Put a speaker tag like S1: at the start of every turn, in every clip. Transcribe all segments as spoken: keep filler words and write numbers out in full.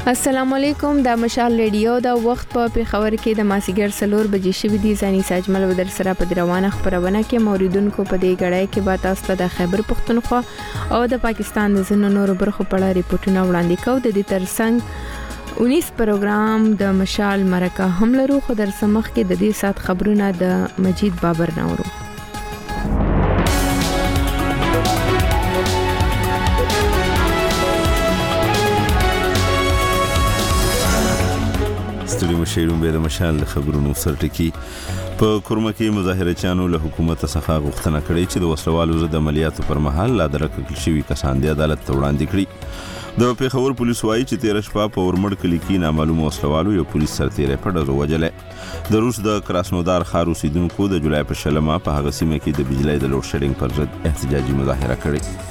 S1: السلام علیکم د مشال ریډیو د وخت په پیښور کې د ماسیګر سلور بجې شوې دي ځاني ساجمل بدر سره په روانه خبرونه کې موریدونکو په دې غړای کې با تاسو ته د خیبر پختونخوا او د پاکستان د زنو نور برخو په اړه ریپورتونه وړاندې کوو د دې ترڅنګ اونیس پروګرام د مشال مرکه هم لرو خو در سمخ کې د دې سات خبرونه د مجید بابر نورو
S2: ستړي مشیرون به د مشال خبرونو سرټکی په کورمه کې مظاهرچیانو له حکومت څخه غوښتنه کړې چې د وسلوالو ضد عملیاتو پر مهال لا درکړل شوی کسان د عدالت ته وړاندې کړي د پیښور پولیس وايي چې تیر شپه په ورمړ کلی کې نامعلوم وسلوالو یو پولیس سرتیری په ډزو وجلې د روس د کراسنودار ښار اوسیدونکو د جولای په شلمه په هغه سیمه کې د بجلی د لوډ شیډینګ پر ضد احتجاجي مظاهره کړې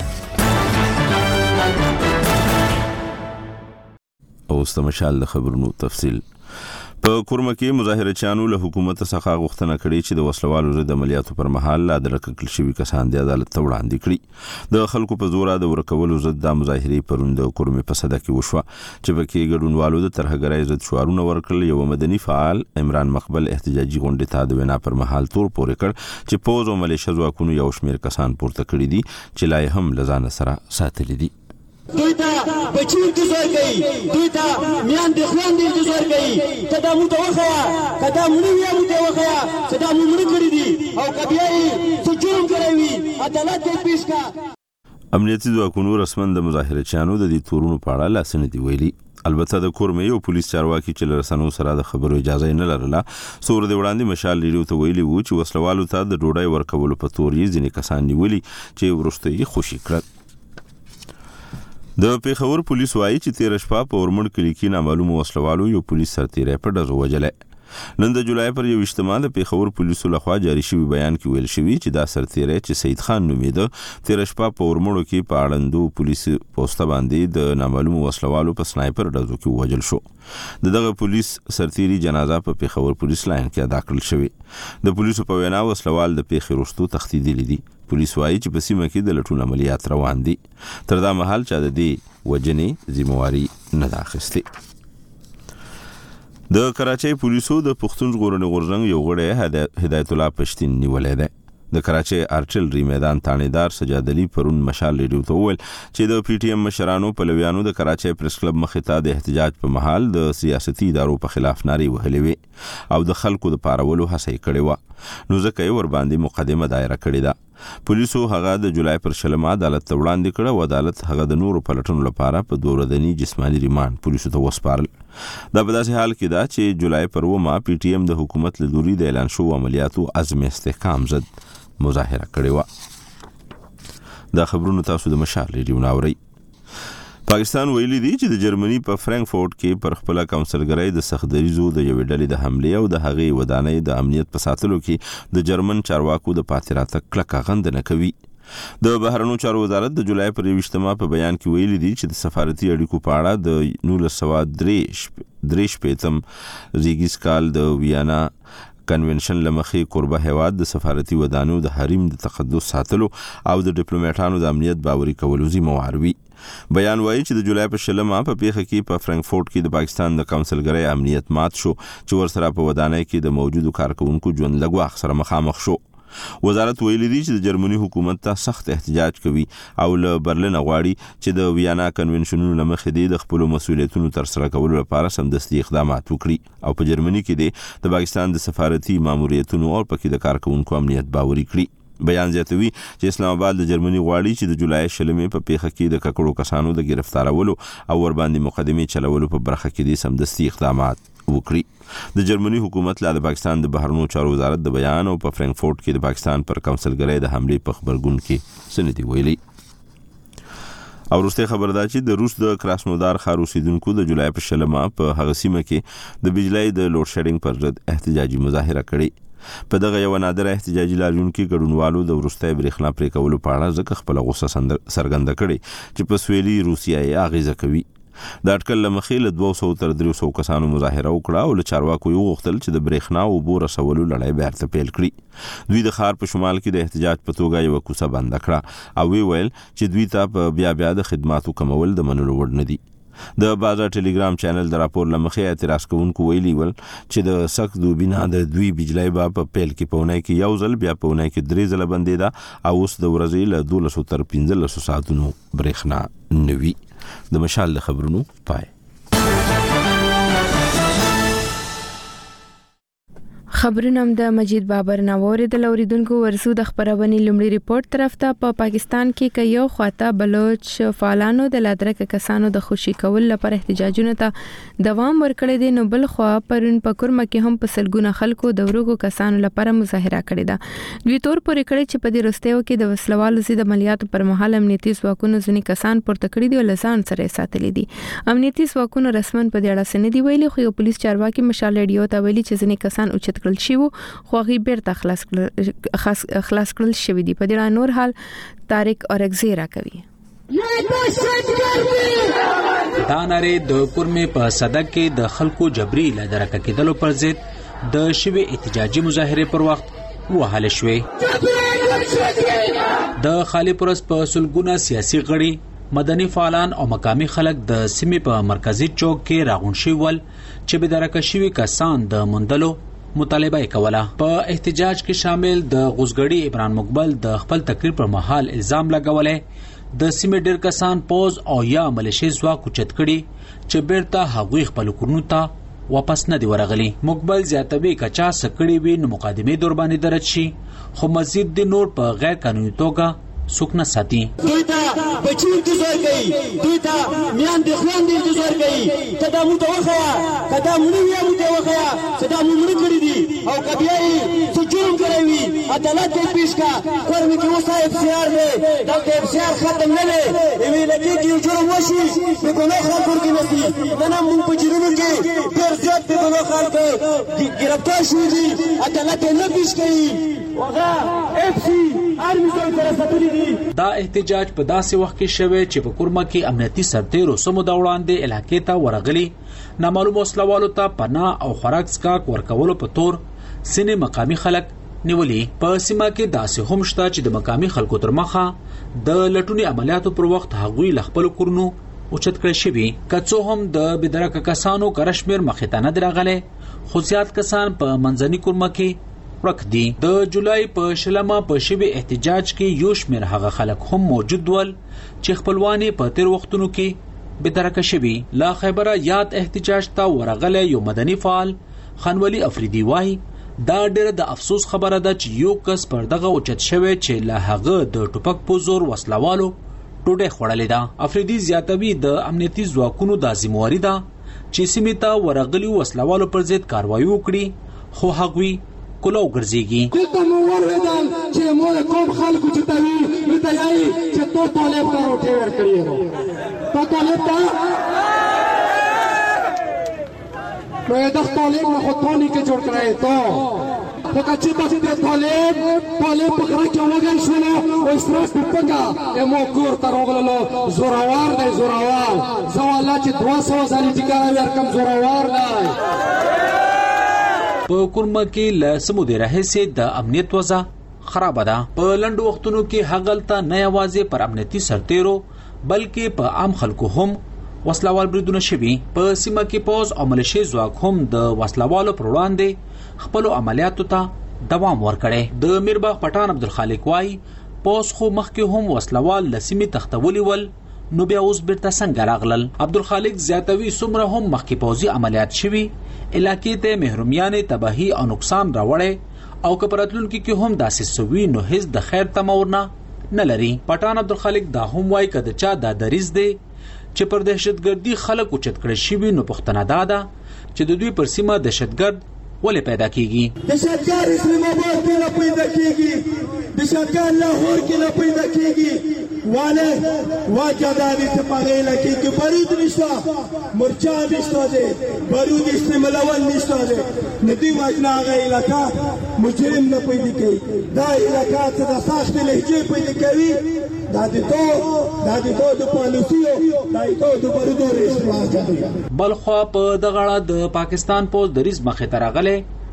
S2: اوس د مشال خبرونو تفصیل په کورمه کې مظاهرچیانو له حکومت څخه غوښتنه کړې چې د وسلوالو ضد عملیاتو پر مهال لا درکړل شوی کسان د عدالت ته وړاندې کړي د خلکو په زور د ورکولو ضد د مظاهرې پروند کورمه په صدا کې وشو چې پکې ګډونوالو د ترهګرۍ ضد شعارونه ورکړل یو مدني فعال عمران مقبل احتجاجي غونډه ته د وینا پر مهال تور پورې کړ چې پوز او ملیشه ځواکونو یو شمېر کسان پورته کړي دي چې لا هم لزان سره ساتلي دي
S3: دوی ته بچی انتظار کوي دوی ته میان د خوان د انتظار کوي کدا مو ته وخیا کدا مونږ یې مو ته وخیا کدا مو مونږ کړی دي او کبیا یې څه جرم کړی وي عدالت ته پیش کا
S2: امنیتي ځواکونو رسمن د مظاهرچیانو د دې تورونو په اړه لاسنه دی ویلي البته د کورمه یو پولیس چارواکي چې لرسنو سره د خبرو اجازه نه لرله سور دی وړاندې مشال ریډیو ته ویلي وو چې وسلوالو ته د ډوډۍ ورکولو په تور یې ځینې کسان نیولي چې ورسته یې خوشي کړل د پیښور پولیس وايي چې تیر شپه په ورمړ کلی کې نامعلوم وسلوالو یو پولیس سرتیری په ډزو وجلې نن د جولای پر یو اجتماع د پیښور پولیسو لخوا جاری شوی بیان کې ویل شوی چې دا سرتیری چې سید خان نومیده تیر شپه په ورمړو کې په اړندو پولیس پوسټ باندې د نامعلوم وسلوالو په سنایپر ډزو کې وجل شو دغه پولیس سرتیری جنازه په پیښور پولیس لاین کې ادا کړل شوی د پولیسو په وینا وسلوال د پیښې وروسته تښتیدلی دي پولیس وايي چې په سیمه کې د لټون عملیات روان دي تر دا مهال چې د دې وجنې ذمہواری نه اخیستې د کراچۍ پولیسو د پښتون ژغورنې غورځنګ یو غړی هدایت الله پښتین نیولې ده د کراچۍ ارټلري میدان تانیدار سجاد علي پرون مشال ریډیو ته وویل چې د پی ټی ایم مشرانو پلویانو د کراچۍ پریس کلب مخې ته د احتجاج په محل د سیاسي ادارو په خلاف نارې وهلې وي او د خلکو د پارولو هڅه کړې و نو ځکه یې ور باندې مقدمه دایره کړې ده پولیسو هغه د جولای پر شلمه عدالت ته وړاندې کړ او عدالت هغه د نورو پلټنو لپاره په دوه ورځني جسماني ریماند پولیسو ته وسپارل دا په داسې حال کې ده چې جولای پر ومه پی ټی ایم د حکومت له لوري د اعلان شوو عملیاتو عزم استحکام ضد مظاهره کړې و دا خبرونه تاسو د مشال ریډیو ناوري پاکستان ویلي دی چې د جرمني په فرانکفورت کې پر خپل کونسلګرۍ د سختدریزو د یوې ډلې د حمله او د هغې ودانۍ د امنیت په ساتلو کې د جرمن چارواکو د پاتې راتګ کلکه غندنه کوي د بهرنیو چارو وزارت د جولای پر اجتماع په بیان کې ویلي دی چې د سفارتي اړیکو په اړه د نولس سوه درې شپېتم زیږیز کال د ویانا کنونشن لمخې قربه هواد د سفارتي ودانیو د حریم د تقدس ساتلو او د ډیپلوماټانو د امنیت باوري کولو ذمہوار وي بیان وایي چې د جولای په شلمه په پیښه کې په فرانکفورت کې د پاکستان د کونسلګرۍ امنیت مات شو چې ورسره په ودانۍ کې د موجودو کارکونکو ژوند لګواخ سره مخامخ شو وزارت ویلي دی چې د جرمني حکومت ته سخت احتجاج کوي او له برلین غواړي چې د ویانا کنونشنونو لمخې د خپل مسؤلیتونو تر سره کولو لپاره سمدستي اقدامات وکړي او په جرمني کې د پاکستان د سفارتي ماموریتونو او پکې د کارکونکو امنیت باوري کړي بیان زیاتوي چې اسلام آباد د جرمني غواړي چې د جولای شلمې په پیښه کې د ککړو کسانو د گرفتارولو او ور باندې مقدمه چلولو په برخه کې د سمدستي اقدامات وکړي د جرمني حکومت له پاکستان د بهرنیو چارو وزارت د بیان او په فرانکفورت کې د پاکستان پر کونسلګرۍ د حمله په خبرګون کې سندې ویلي او وروسته خبر ده چې د روس د کراسنودار ښار اوسیدونکو د جولای په شلمه په هغه سیمه کې د بجلی د لوډ شیډینګ پر ضد احتجاجي مظاهره کړې په دغه یو نادر احتجاجي لاریونکو ګډونوالو د وروسته برېښنا پرې کولو په اړه ځکه خپل غوسه څرګنده کړې چې په سویلي روسیا یې اغیزه کوي د اټکل لمخې له دوه سوه تر درې سوه کسانو مظاهره وکړه او له چارواکو یې وغوښتل چې د برېښنا او اوبو رسولو لړۍ بیرته پیل کړي دوی د ښار په شمال کې د احتجاج په توګه یوه کوڅه بنده کړه او ویې ویل چې دوی ته په بیا بیا د خدماتو کمول د منلو وړ نه دي د بازار ټلګرام چینل د راپور لمخې اعتراض کوونکو ویلي ول چې د سخت دوبینا د دوی بجلی با په پیل کې پونه کې یو ځل بیا پونه کې درې ځله بندیدا او اوس د ورځې له دولس تر پنځلس ساعتونو برېښنا نوي. د مشال خبرونو پای.
S1: خبرونه هم د مجید بابر ناووري د لوریدونکو ورسو د خبرونې لومړي ریپورت طرف ته په پا پاکستان کې کيو خواته بلوچ فعالانو د لادرک کسانو د خوشي کول لپاره احتجاجونه ته دوام ورکړی دی، نو بل خو پرون په کورمه کې هم په سلګونه خلکو د ورغو کسانو لپاره مظاهره کړې ده. دوی تور پورې کړی چې په دې رستیو کې د وسلوالو زید عملیاتو پر مهال امنیتي ځواکونو ځینې کسان پورته کړی دي او لسان سره ساتلي دي. امنیتي ځواکونو رسمن په دې اړه سندې ویلي، خو یو پولیس چارواکي مشال ریډیو ته ویلي چې ځینې کسان اوچت کړل شي خو هغه بیرته خلاص خلاص کړل شوی دی. په دې نور حال طارق اورګزی را کوي.
S4: دا نری د کورمه په صدک کې د خلکو جبري لادرک کېدلو پر ضد د شوی احتجاجي مظاهره پر وخت وهل شوی. د خالی پرس په سلګونه سیاسي غړي، مدني فعالان او مقامي خلک د سیمې په مرکزی چوک کې راغون شوی ول چې به درک شوی کسان د مندلو مطالبه کوله. په احتجاج کې شامل د غوزګړي عمران مقبل د خپل تقریر پر مهال الزام لګولې د سیمې ډېر کسان پوز او یا ملیشي ځواک اوچت کړي چې بیرته هغوی خپل کورونو ته واپس نه دی ورغلي. مقبل زیاتوي کچا سکړي وي نو مقدمه در باندې درج شي، خو مزید د نور په غیر قانوني توګه څوک نه ساتي.
S3: دوی ته بچي انتظار کوي، دوی ته میان د خوان د انتظار کوي. کدا مو ته وخیا کدا مونږ یې مو ته وخیا کدا مونږ کړی دي او کبیا یې څه جرم کړی وي عدالت دې پیش کا کورم کې وسه اف سی آر دې دا اف سی آر ختم نه لې وی لکه کې جرم وشي په ګناه خلکو کې نسی نه مونږ په جرمونو کې ډېر زیات په ګناه خلکو گرفتار شوي دي، عدالت نه پیش کوي. وغه اف سی آر می سره ستوري
S4: دا احتجاج په داسې وخت کې شوه چې په کورمه کې امنیتي سرتیرو سمو د وړاندې علاقې ته ورغلي نامعلوم وسلوالو ته پناه او خوراک سکاک ورکولو په تور سینې مقامي خلک نیولي. په سیمه کې داسې هم شته چې د مقامي خلکو تر مخه د لټونی عملیاتو پر وخت هغوی لخپل کورونو اوچت کړی شوي. کڅو هم د بدرک کسانو کرشمیر مخې ته نه درغله، خو زیات کسان په منځني کورمه کې ورک دي. د جولای په شلمه په شبي احتجاج کې یو شمېر هغه خلک هم موجود ول چې خپلواني په تیر وختونو کې بدرک شوي. لا خبره یاد احتجاج ته ورغله یو مدني فعال خانولی افریدي وای دا ډېر د افسوس خبره ده چې یو کس پر دغه اوچت شوی چې له هغه د ټوپک په زور وسلوالو ټوډه خړلې ده. افریدي زیاتوي د امنیتي ځواکونو د ذمہواری ده چې سیمې ته ورغلي وسلوالو پر ضد کاروایی وکړي، خو هغوی کولو ګرځيږي.
S5: دلته مو ورودل چې مو کوم خلکو چې توي متایي چې تو طالب ته روټي ورکړي تو طالب ته نو دا طالب نه خو ټونی کې جوړ کړای ته په کچې د طالب طالب په کړه کې وګن شو او استراس په پکا مو کور ته راغلو زوراوار دی زوراوار زواله چې دوه سوه ځلې چې کار ورکم زوراوار دی.
S4: په کورمه کې له سمودي راهسي د امنیت وضع خراب ده. په لنډو وختونو کې هغلته نه یوازې پر امنیتي سرتیرو بلکې په عام خلکو هم وسلوال بریدونه شوي. په سیمه کې پوز او ملیشي ځواک هم د وسلوالو پر وړاندې خپل عملیاتو ته دوام ورکړي. د میرباغ پټان عبدالخالق وای پوز خو مخکې هم وسلوال لسیمې تختولي ول، نو بیا اوس بیرته څنګه راغلل. عبدالخالق زیاتوي څومره هم مخکې پوزي عملیات شوي علاقې ته محرومیانې تباهي او نقصان راوړی او که په راتلونکي کې هم داسې سوي نو هیڅ د خیر تمورنه نه لري. پټان عبدالخالق دا هم وایي که د چا دا دریځ دی چې پر دهشتګردي خلک اوچت کړی شوي نو پوښتنه دا ده چې د دوی پر سیمه دهشتګرد ولې پیدا کیږي.
S3: دهشتګرد اسلام آباد کې نه پیدا کیږي، دهشتګرد لاهور کې نه پیدا کیږي. واله واجه دا دې ته پاره لکه کې برید نشته، مرچا نشته دي، بارود استعمالول نشته دي. ندی واجنا هغه علاقه مجرم نه پیدا کوي. دا علاقه ته د سخت لهجه پیدا کوي. دا دې ته دا دې ته د پالیسیو دا دې ته د بارودو استعمال کوي.
S4: بلخوا په دغه د پاکستان پوز دریز مخې ته راغله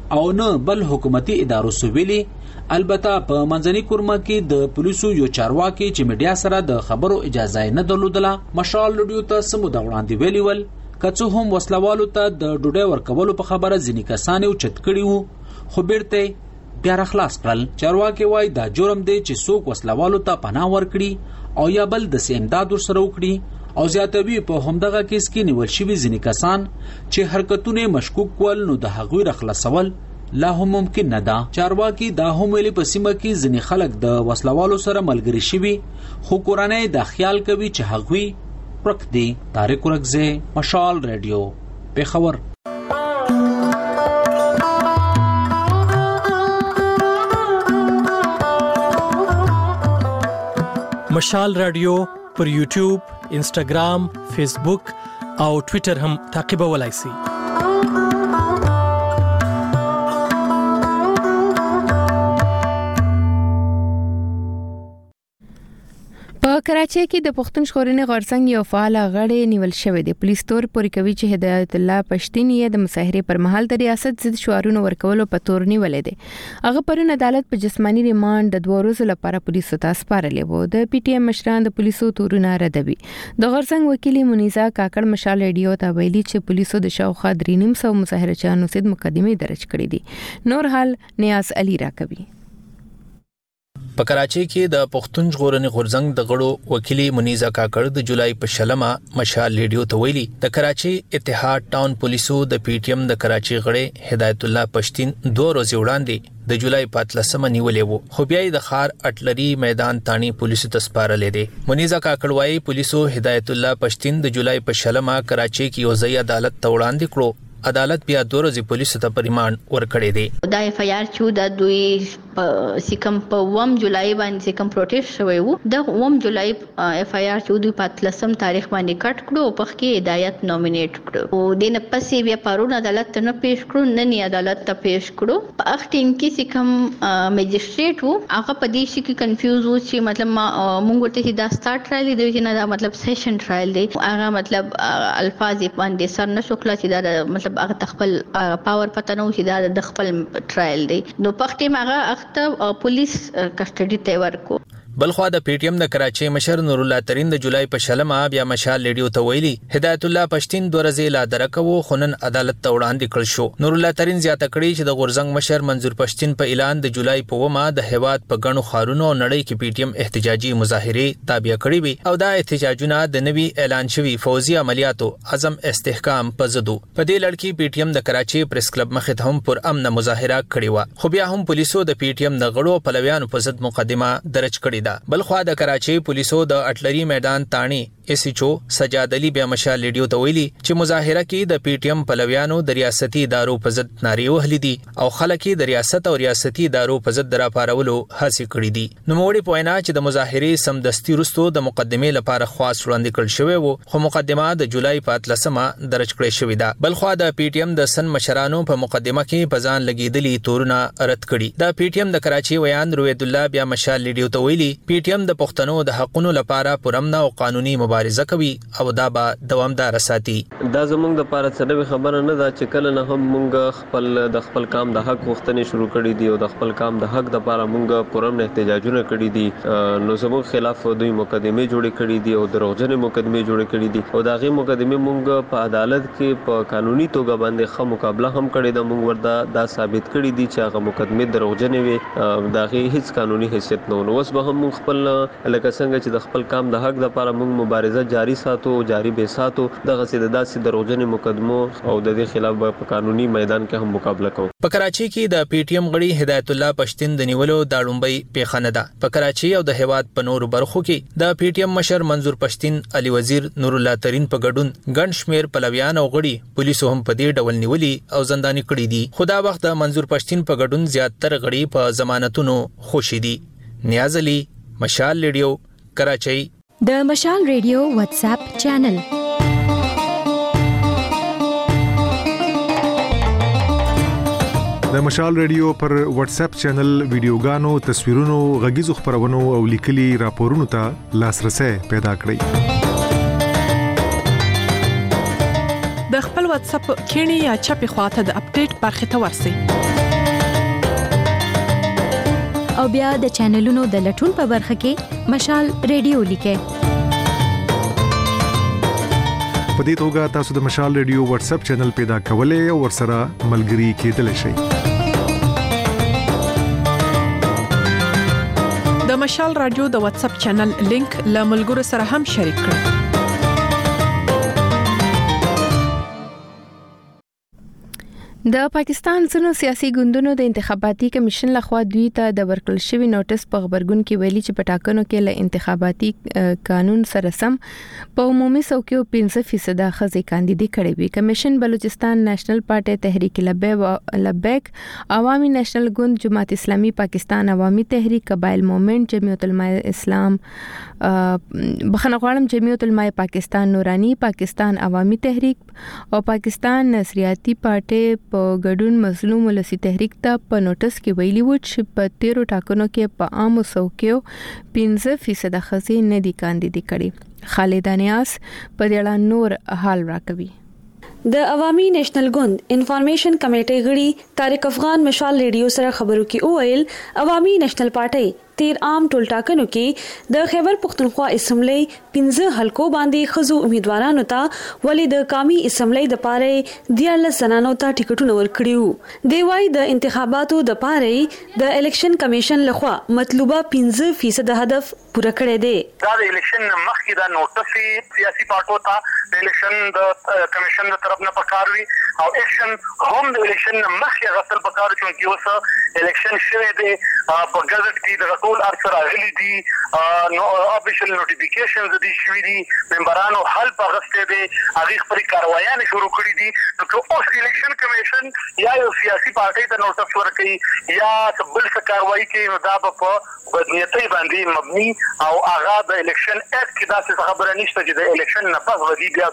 S4: او نه بل حکومتي ادارو سویلي. البته په منځني کورما کې د پولیسو یو چارواکي چې میډیا سره د خبرو اجازه نه درلودله مشال لډیو ته سمو د وړاندې ویلي ول کڅو هم وسلوالو ته د ډوډۍ ورکولو په خبره ځینې کسان یو چت کړي وو خو بیرته بیا راخلاص کړل. چارواکي وایي دا جرم دی چې څوک وسلوالو ته پناه ورکړي او یا بل د امداد ورسره وکړي او زیاتوي په همدغه کیس کې نیول شوي ځینې کسان چې حرکتونه مشکوک ول نو د هغوی راخلاصول لا هم ممکن نه ده. چارواکي دا هم ویلي په سیمه کې ځینې خلک د وسلوالو سره ملګري شوي خو کورنۍ دا خیال کوي چې هغوی ورک دي. طارق ورکزه، مشال ریډیو، پیښور.
S6: مشال رادیو پر یوټیوب، انسټاګرام، فیسبوک او ټوئیټر هم تعقیبولای شئ.
S1: په کراچۍ کې د پښتون ژغورنې غورځنګ یو فعال غړی نیول شوی دی. پولیس تور پورې کوي چې هدایت الله پښتین یې د مظاهرې پر مهال د ریاست ضد شعارونو ورکولو په تور نیولې دي. هغه پرون عدالت په جسمانی ریماند د دوه ورځې لپاره پولیسو ته سپارلې وو. د پی ټی ایم مشران د پولیسو تورونه ردوي. د غورځنګ وکیل منیزا کاکړ مشال ریډیو ته ویلي چې پولیسو د شاوخوا درې نیم سو مظاهرچیانو ضد مقدمه درج کړې دي. نور حال نیاز علي راکوي.
S7: په کراچۍ کې د پښتون ژغورنې غورځنګ د غړو وکیل منیزا کاکړ د جولای په شلمه مشال ریډیو ته ویلي د کراچۍ اتحاد ټاون پولیسو د پی ټی ایم د کراچۍ غړي هدایت الله پښتین دوه ورځې وړاندې د جولای په اتلسمه نیولې وو خو بیا د خار اټلری میدان تانی پولیسو ته سپارلې دي. منیزا کاکړ وايي پولیسو هدایت الله پښتین د جولای په شلمه کراچۍ کې یو ځای عدالت ته وړاندې کړو. عدالت بیا دوه ورځې پولیسو ته پریمان ورکړې دي.
S8: دا اف ای آر چې د دوی سیکم په وم جولای باندې سیکم پروټیسټ شوی وو د وم جولای اف ای آر چې دوی په اتلسم تاریخ باندې کټ کړو په کې هدایت نومینیټ کړو او د نه پسې بیا پرون عدالت ته نه پیښ کړو نه نی عدالت ته پیښ کړو. په اختین کې سیکم میجستریټ وو هغه په دې شي کې کنفیوز وو چې مطلب مونږ ورته چې دا سٹارټ ټرایل دی چې نه دا مطلب سیشن ټرایل دی. هغه مطلب الفاظ باندې سر نه شوکلا چې دا مطلب هغه تخپل پاور پته نو چې دا د خپل ټرایل دی نو پختې هغه اخته پولیس کسټډي ته ورکو.
S7: بلخوا د پی ټی ایم د کراچۍ مشر نور الله ترین د جولای په شلمه بیا مشال ریډیو ته ویلي هدایت الله پښتین دوه ورځې لا درکو خنن عدالت ته وړاندې کړ شو. نور الله ترین زیاته کړی چې د غورځنګ مشر منظور پښتین په اعلان د جولای په ومه د هیواد په غنو خارونو نړۍ کې پی ټی ایم احتجاجي مظاهره تابع کړی وي او دا احتجاجونه د نوي اعلان شوی فوزي عملیاتو عزم استحکام په زدو. په دې لړ کې پی ټی ایم د کراچۍ پریس کلب مخې ته هم پر امن مظاهره کړې و خو بیا هم پولیسو د پی ټی ایم د غړو پلویانو په ضد مقدمه درج کړې ده. بلخوا د کراچۍ پولیسو د اټلری میدان تانی ایس ایچ او سجاد علي بیا مشال ریډیو ته ویلي چې مظاهره کې د پی ټی ایم پلویانو د ریاستي ادارو په ضد نارې وهلې دي او خلک د ریاست او ریاستي ادارو په ضد راپارولو هڅې کړې دي. نو موړي پوینا چې د مظاهرې سمدستي وروسته د مقدمه لپاره خواص وړاندې کړل شوی وو خو مقدمه د جولای په اتلسمه درج کړې شوې ده. بلخوا د پی ټی ایم د سن مشرانو په مقدمه کې په ځان لګیدلي تورونه رد کړي. د پی ټی ایم د کراچۍ ویان روید الله بیا مشال ریډیو ته ویلي پی ټی ایم د پښتنو د حقونو لپاره پرامن او قانوني مبارزه کوي او دا به دوامدار ساتي.
S9: دا زموږ د لپاره څه خبره نه ده چې کله نه هم موږ خپل د خپل کام د حق غوښتنې شروع کړې دي او د خپل کام د حق لپاره موږ پرامن احتجاجونه کړې دي نو زموږ خلاف دوی مقدمه جوړې کړې دي او دروغجن مقدمه جوړې کړې دي او دا غي مقدمه موږ په عدالت کې په قانوني توګه باندې خه مقابله هم کړې ده. موږ ورته دا ثابت کړې دي چې هغه مقدمه دروغجن وي دا غي هیڅ قانوني حیثیت نه نو اوس به هم خپل لکه څنګه چې د خپل کام د حق لپاره موږ مبارزه جاری ساتو جاری به ساتو دغه سي د داسې دروغجن مقدمو او د دې خلاف په قانوني میدان کې هم مقابله کوو.
S7: په کراچۍ کې د پی ټی ایم غړي هدایت الله پښتین د نیولو د لومبۍ پیښه نه ده. په کراچۍ او د هیواد په نورو برخو کې د پی ټی ایم مشر منظور پښتین علي وزیر نور الله ترین په ګډون ګڼ شمیر پلویان او غړي پولیسو هم په دې ډول نیولي او زنداني کړي دي. خدا وخت د منظور پښتین په ګډون زیاتره غړي په ضمانتونو خوشي دي. نیاز علي، مشال ریډیو، کراچۍ.
S10: د مشال ریډیو واتس اپ چینل
S11: د مشال ریډیو پر واتس اپ چینل ویډیوګانو، تصویرونو، غږیزو خبرونو او لیکلي راپورونو ته لاسرسي پیدا کړئ.
S12: د خپل واتس اپ کینی یا چپی خواته د اپډیټ برخه ته ورسئ.
S10: او بیا د چینلونو د لټون په برخه کې مشال ریډیو لیکه.
S11: په دې توګه تاسو د مشال ریډیو واتس اپ چینل پیدا کولای او ورسره ملګري کېدلی شئ.
S12: د مشال رادیو د واتس اپ چینل لینک له ملګرو سره هم شریک کړئ.
S1: د پاکستان ځینو سیاسي ګوندونو د انتخاباتي کمیشن لخوا دوی ته د ورکړل شوی نوټس په خبرګون کې ویلي چې په ټاکنو کې له انتخاباتي قانون سره سم په عمومي څوکیو پنځه فیصد ښځې کاندیدي کړې وي. کمیشن بلوچستان نېشنل پارټي تحریک لبیک، عوامي نېشنل ګوند، جماعت اسلامي پاکستان، عوامي تحریک، قبایل موومېنټ، جمعیت العلماء اسلام، بخښنه غواړم جمعیت العلماء پاکستان، نورانی پاکستان عوامي تحریک او پاکستان نصریاتي پارټي په ګډون مظلوم ولسی تحریک ته په نوټس کې ویلي و چې په تیرو ټاکنو کې په عامو څوکیو پنځه فیصد ښځې نه دي کاندیدي کړي. خالد نیاز په دې اړه نور حال راکوي.
S13: د عوامي نېشنل ګوند انفارمیشن کمیټې غړي طارق افغان مشال ریډیو سره خبرو کې وویل عوامي نېشنل پارټي تیر عام ټول ټاکنو کې د خیبر پختونخوا اسمبلی پنځه حلقو باندې خزو امیدوارانو ته ولې د قومي اسمبلی د پاره دیارلس زنانو ته ټیکټونه ورکړیو. دی وايي د انتخاباتو د پاره د الیکشن کمیشن لخوا مطلوبه پنځه فیصد هدف پوره کړی دی.
S14: دا د الیکشن مخکې د نوټس سیاسي پارټو ته د الیکشن د کمیشن تر طرف نه پکاروي او اکشن هم د الیکشن مخکې غسل پکارو چې اوس الیکشن شوه دی په ګزټ کې د ټول ارسره غلي دي نو افیشل نوټیفیکیشنز دي شوي دي ممبرانو حل په غسته دي هغه خپل کاروایان شروع کړی دي. نو اوس الیکشن کمیشن یا یو سیاسي پارټي ته نوټس ورکړي یا بل څه کاروایی کوي نو دا په بدنیتۍ باندې مبني او هغه د الیکشن اکټ کې داسې خبره نشته چې د الیکشن نه پس ودی بیا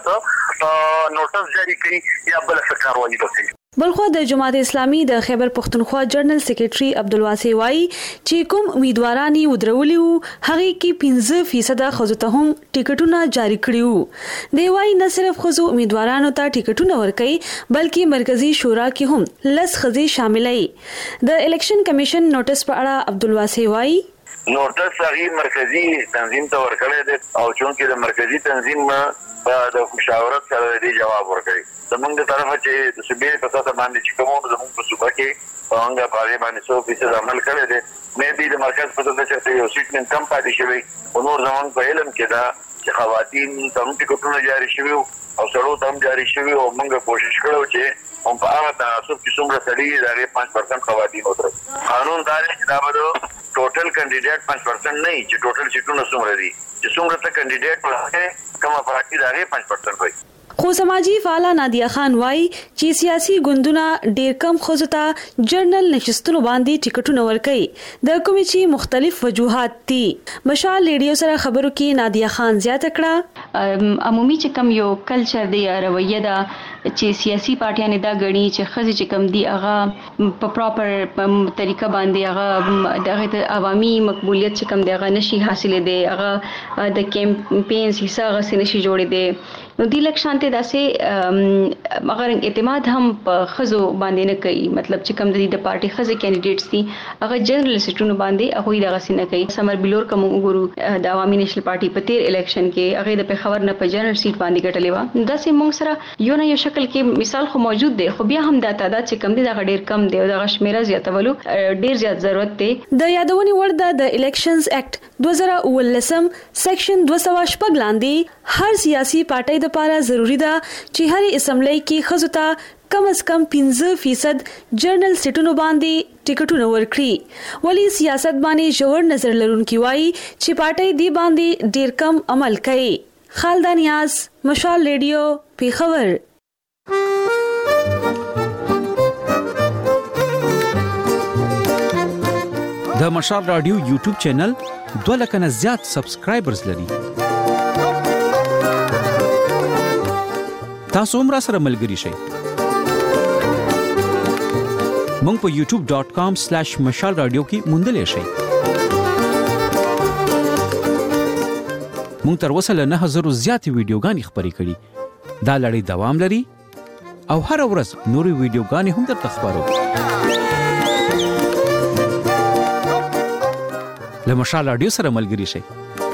S14: ته نوټس جاری کړي یا بل څه کاروایی وکړي.
S13: بلخو د جماعت اسلامي د خیبر پختونخوا جنرال سیکریټري عبدالواسع وایي چې کوم امیدوارانی ودرولي وو هغه کې پنځه فیصد خزو ته هم ټیکټونه جاری کړیو. دی وایي نه صرف خزو امیدوارانو ته ټیکټونه ورکړي بلکې مرکزی شورا کې هم لس خزې شاملې. د الیکشن کمیشن نوټس په اړه عبدالواسع وایي
S15: نوټس هغه مرکزی تنظیم ته ورکړی دی او چونکې د مرکزی تنظیم په د مشاورت سره دې جواب ورکړي. زمونږ د طرفه چې د صوبې په سطح باندې چې کوم زمونږ په صوبه کې څنګه په باندې څو فیصد عمل کړی دی مې به د مرکز په سطح چې یو سیټمنټ کم پاتې شوی او نور زمونږ په علم کې دا چې خواتین ته ټیکټونه جاری شوي او سړو ته هم جاری شوي او موږ کوشش کړو چې هم په هغه تناسب کې څومره سړي دا پنځه پرسنټ خواتین وتر قانون دا چې دا به ټوټل کینډیډیټ پنځه پرسنټ نه چې ټوټل سیټونه څومره دي چې څومره ته کینډیډیټ ورته کومه پارټي دا پنځه پرسنټ وي.
S13: خو سماجی فعال نادیه خان وای چې سیاسي ګوندونه ډیر کم خزو ته جرنل نشستونو باندې ټیکټونه ورکړي د کومې چې مختلف وجوهات دي. مشال ریډیو سره خبرو کې نادیه خان زیاته کړه
S16: عمومي چې کم یو کلچر دی رویه ده چې سیاسي پارټیانه دا غړي چې خزې چې کم دی هغه په پراپر طریقه باندې هغه دغه عوامي مقبولیت چې کم دی هغه نشي حاصلې دی هغه د کیمپینز حصہ غسه نشي جوړې دی. نو د الیکشن ته داسې مگر اعتماد هم په خزو باندې نه کوي مطلب چې کم د پارټي خزې کینډیډیټس دي هغه جنرال سیټونو باندې هغه دغه سینه کوي. سمر بلور کوم وګورو د عوامي نېشنل پارټي په تیر الیکشن کې هغه د پیښور نه په جنرال سیټ باندې ګټلې و. داسې موږ سره یو نه یو شکل کې مثال خو موجود دی خو بیا هم د تعداد چې کم دي دا ډیر کم دی او د شمیره زیاتولو ډیر زیات ضرورت دی.
S13: د یادونې وړ د الیکشنز اکټ دوه زره اوولسم سیکشن دوه سوه شپږ لاندې هر سیاسي پارټي د لپاره ضروری ده چې هر اسمبلی کې خزو ته کم از کم پنځه فیصد جرنل سیټونو باندې ټیکټونه ورکړي. ولی سیاست باندې ژور نظر لرونکي وایي چې پارټي دی باندې ډیر کم عمل کوي. خالد نیاز مشال ریډیو پیښور.
S17: د مشال رادیو یوټیوب چینل دوه لک نه زیات سبسکرایبرز لري. تاسو هم را سره ملګري شئ. مونږ په یوټیوب ډاٹ کام سلیش مشال رادیو کې موندلې شئ. مونږ تر اوسه له نه هزار زیاتې ویډیوګانې خپرې کړي. دا لړۍ دوام لري او هر ورځ نورې ویډیوګانې هم درته خپرو. د مشال رادیو سره ملګري شئ.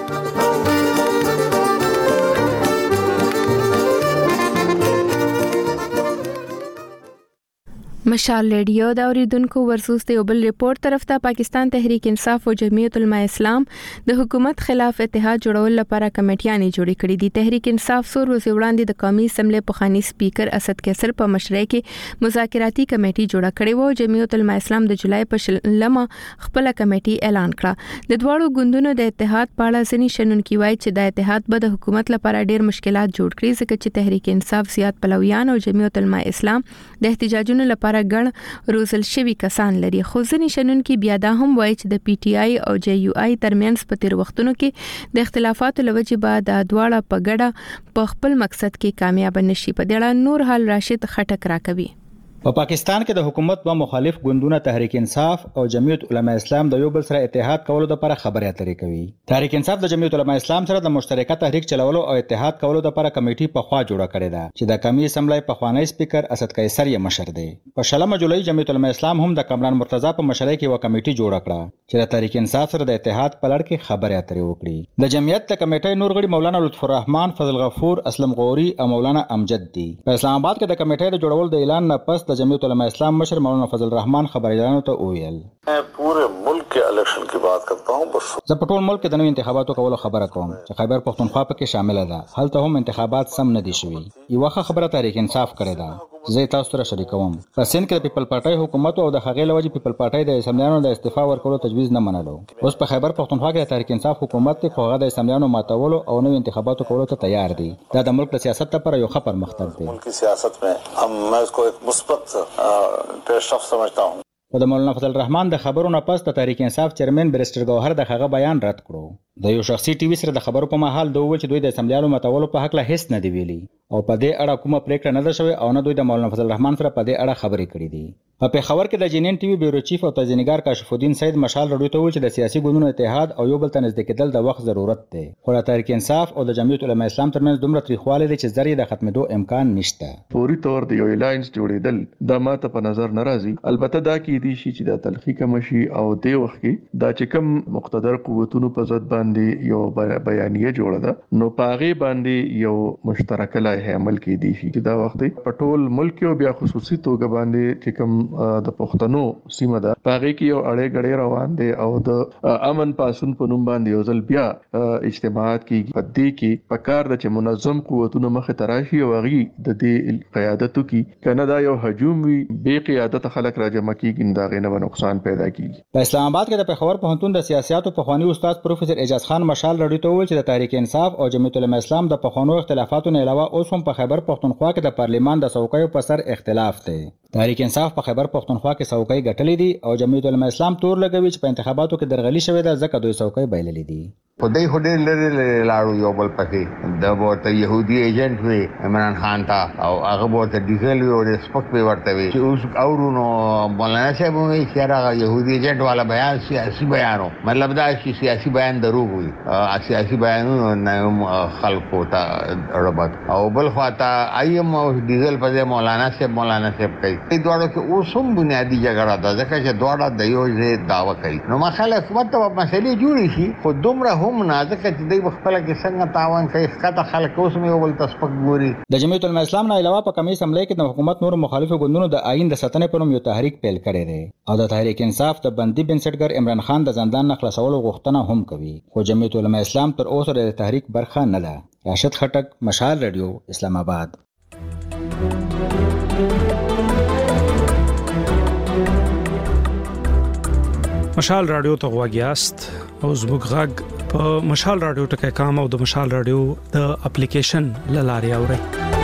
S1: مشال ریډیو دا اوریدونکو ورسوس ته بل ریپورت طرف ته پاکستان تحریک انصاف او جمعیت علماء اسلام د حکومت خلاف اتحاد جوړول لپاره کمیټیانې جوړې کړې دي. تحریک انصاف سور ورځ وړاندې د قومي اسمبلی پخوانی سپیکر اسد کیسر په مشرۍ کې مذاکراتي کمیټي جوړه کړې و. جمعیت علماء اسلام د جولای په شلمه خپل کمیټي اعلان کړه. د دواړو ګوندونو د اتحاد په اړه ځینې شنونکي وایي چې د اتحاد به د حکومت لپاره ډېر مشکلات جوړ کړي ځکه چې تحریک انصاف زیات پلویان او جمعیت علماء اسلام د احتجاجونو لپاره ګڼ روزل شوی کسان لري. خو ځینې شنونکي بیا دا هم وایي چې د پی ټی آی او جے یو آی ترمنځ په تیر وختونو کې د اختلافاتو لوجې به د دواړه په ګډه په خپل مقصد کې کامیاب نشي. په دې اړه نور حال راشد خټک راکوي.
S18: په پاکستان کې د حکومت و مخالف ګوندونه تحریک انصاف او جمعیت علماء اسلام د یو بل سره اتحاد کولو لپاره خبرې اترې کوي. تحریک انصاف د جمعیت علماء اسلام سره د مشترکه تحریک چلولو او اتحاد کولو لپاره کمیټي په خوا جوړه کړې ده چې د قومي اسمبلی پخوانی سپیکر اسد کیسر یې مشر دی. په شلمه جولای جمعیت علماء اسلام هم د کامران مرتضی په مشرۍ کې و کمیټي جوړه کړه چې د تحریک انصاف سره د اتحاد په لړ کې خبرې اترې وکړي. د جمعیت د کمیټې نور غړي مولانا لطف الرحمن، فضل غفور، اسلم غوري او مولانا امجد دي. په اسلام آباد کې د کمیټې د جوړولو د اعلان نه پس د جمعیت علماء اسلام مشر مولانا فضل الرحمن خبريالانو ته وویل
S19: मैं पूरे मुल्क के इलेक्शन की बात करता हूं बस
S18: زه په ټول ملک د نوي انتخاباتو کولو خبره کوم چې خیبر پختونخوا پکې شامل ده. هلته هم انتخابات سم نه دي شوي. یو خبره تحریک انصاف کړې ده زه تاسو سره شریکوم. په سند کې د پیپل پارټي حکومت او د هغې لوجې پیپل پارټي د اسمبلیانو د استعفا ورکولو تجویز نه منلو. اوس په خیبر پختونخوا کې د تحریک انصاف حکومت ته خو هغه د اسمبلیانو ماتولو او نوي انتخاباتو کولو ته تیار دي. دا د ملک د سیاست لپاره یو ښه پرمختګ دی.
S19: ملکی سیاست میں ہم میں اس کو ایک مثبت پیشرفت سمجھتا ہوں.
S18: په د مولانا فضل الرحمن د خبرو نه پس د تحریک انصاف چیرمن بریسټر گوهر د هغه بیان رد کړو. د یو شخصي ټي وي سره د خبرو په مهال دوه چې دوی د اسمبلیانو ماتولو په حق لا هیڅ نه دی ویلي او په دې اړه کومه پریکړه نه ده شوې او نه دوی د مولانا فضل الرحمن سره په دې اړه خبرې کړې دي. په پیښور کې د جنین ټي وي بیورو چیف او تزینګار کاشف الدین سید مشال رډو ته ویل چې د سیاسي ګوندونو اتحاد او یو بل ته نږدې کېدل د وخت ضرورت دی. خو د تحریک انصاف او د جمعیت علماء اسلام ترمنځ دومره تریخوالی دی چې زری د ختمېدو امکان نشته.
S20: فوري تور د یو الاینس جوړېدل دا ماته په نظر ناراضي. البته دا کې دي چې د تلخیق مشي او د وخت کې دا چې کوم مقتدر قوتونو په ضد باندې یو بیانیه جوړه ده نو پاغي باندې یو مشترکه لایحه عمل کې دي چې دا وخت په ټول ملک او بیا خصوصي توګه باندې چې کوم د پښتنو سیمه ده پاغي کې یو اړې غړې روان دي او د امن پاسون په نوم باندې یو ځل بیا اجتماعات کې پدې کې پکار د چې منظم قوتونو مخه تراشي او غي د دې قیادتو کې کنه دا یو هجوم وي بے قیادت خلک راجمع کیږي دا غنه نقصان پیدا کیږي.
S18: په اسلام آباد کې د پیښور پوهنتون د سیاستو پخوانی استاد پروفیسور اعجاز خان مشال رډو ته وویل چې د تحریک انصاف او جمعیت علماء اسلام د پخوانو اختلافاتو نه علاوه اوس هم په خیبر پختونخوا کې د پارلیمان د څوکیو په سر اختلاف دی. تحریک انصاف په خیبر پختونخوا کې څوکۍ ګټلې دي او جمعیت علماء اسلام تور لګوي چې په انتخاباتو کې درغلي شوې ده ځکه دوی څوکۍ بایللې دي.
S21: په دې هډې لري لري لاړو یو بل پکې د ورته يهودي ایجنټ وي عمران خان تا او هغه ورته ډیزل وي او سپک به ورته وي چې اوس اورونو مولانا صاحب وي چې هغه يهودي ایجنټ والا بیان سیاسي بیانو مطلب دا چې سیاسي بیان دروغ وي سیاسي بیانونه نه خلکو ته ربط او بل خواته ایم او ډیزل په مولانا صاحب مولانا صاحب کوي دې دوړو کې اوس هم بنیادی جګړه ده ځکه چې دوړه د یو ځای داوا کوي نو مخاله حکومت ته مسلې جوړې شي خو دومره هم نازک چې دوی خپل کې څنګه تاوان کوي ښکته خلک اوس مې ول تسپک ګوري. د جمعیت علماء اسلام نه علاوه په قومي اسمبلی کې د حکومت نور مخالفو ګوندونو د آئین د ساتنې په نوم یو تحریک پیل کړی دی او د تحریک انصاف د بندي بنسټګر عمران خان د زندان نه خلاصولو غوښتنه هم کوي خو جمعیت علماء اسلام تر اوسه د تحریک برخه نه ده. راشد خټک، مشال رادیو، اسلام آباد.
S22: مشال رادیو ته غواګیاست او زموږ غږ په مشال رادیو ټکي کام او د مشال رادیو د اپلیکیشن لاري اوري.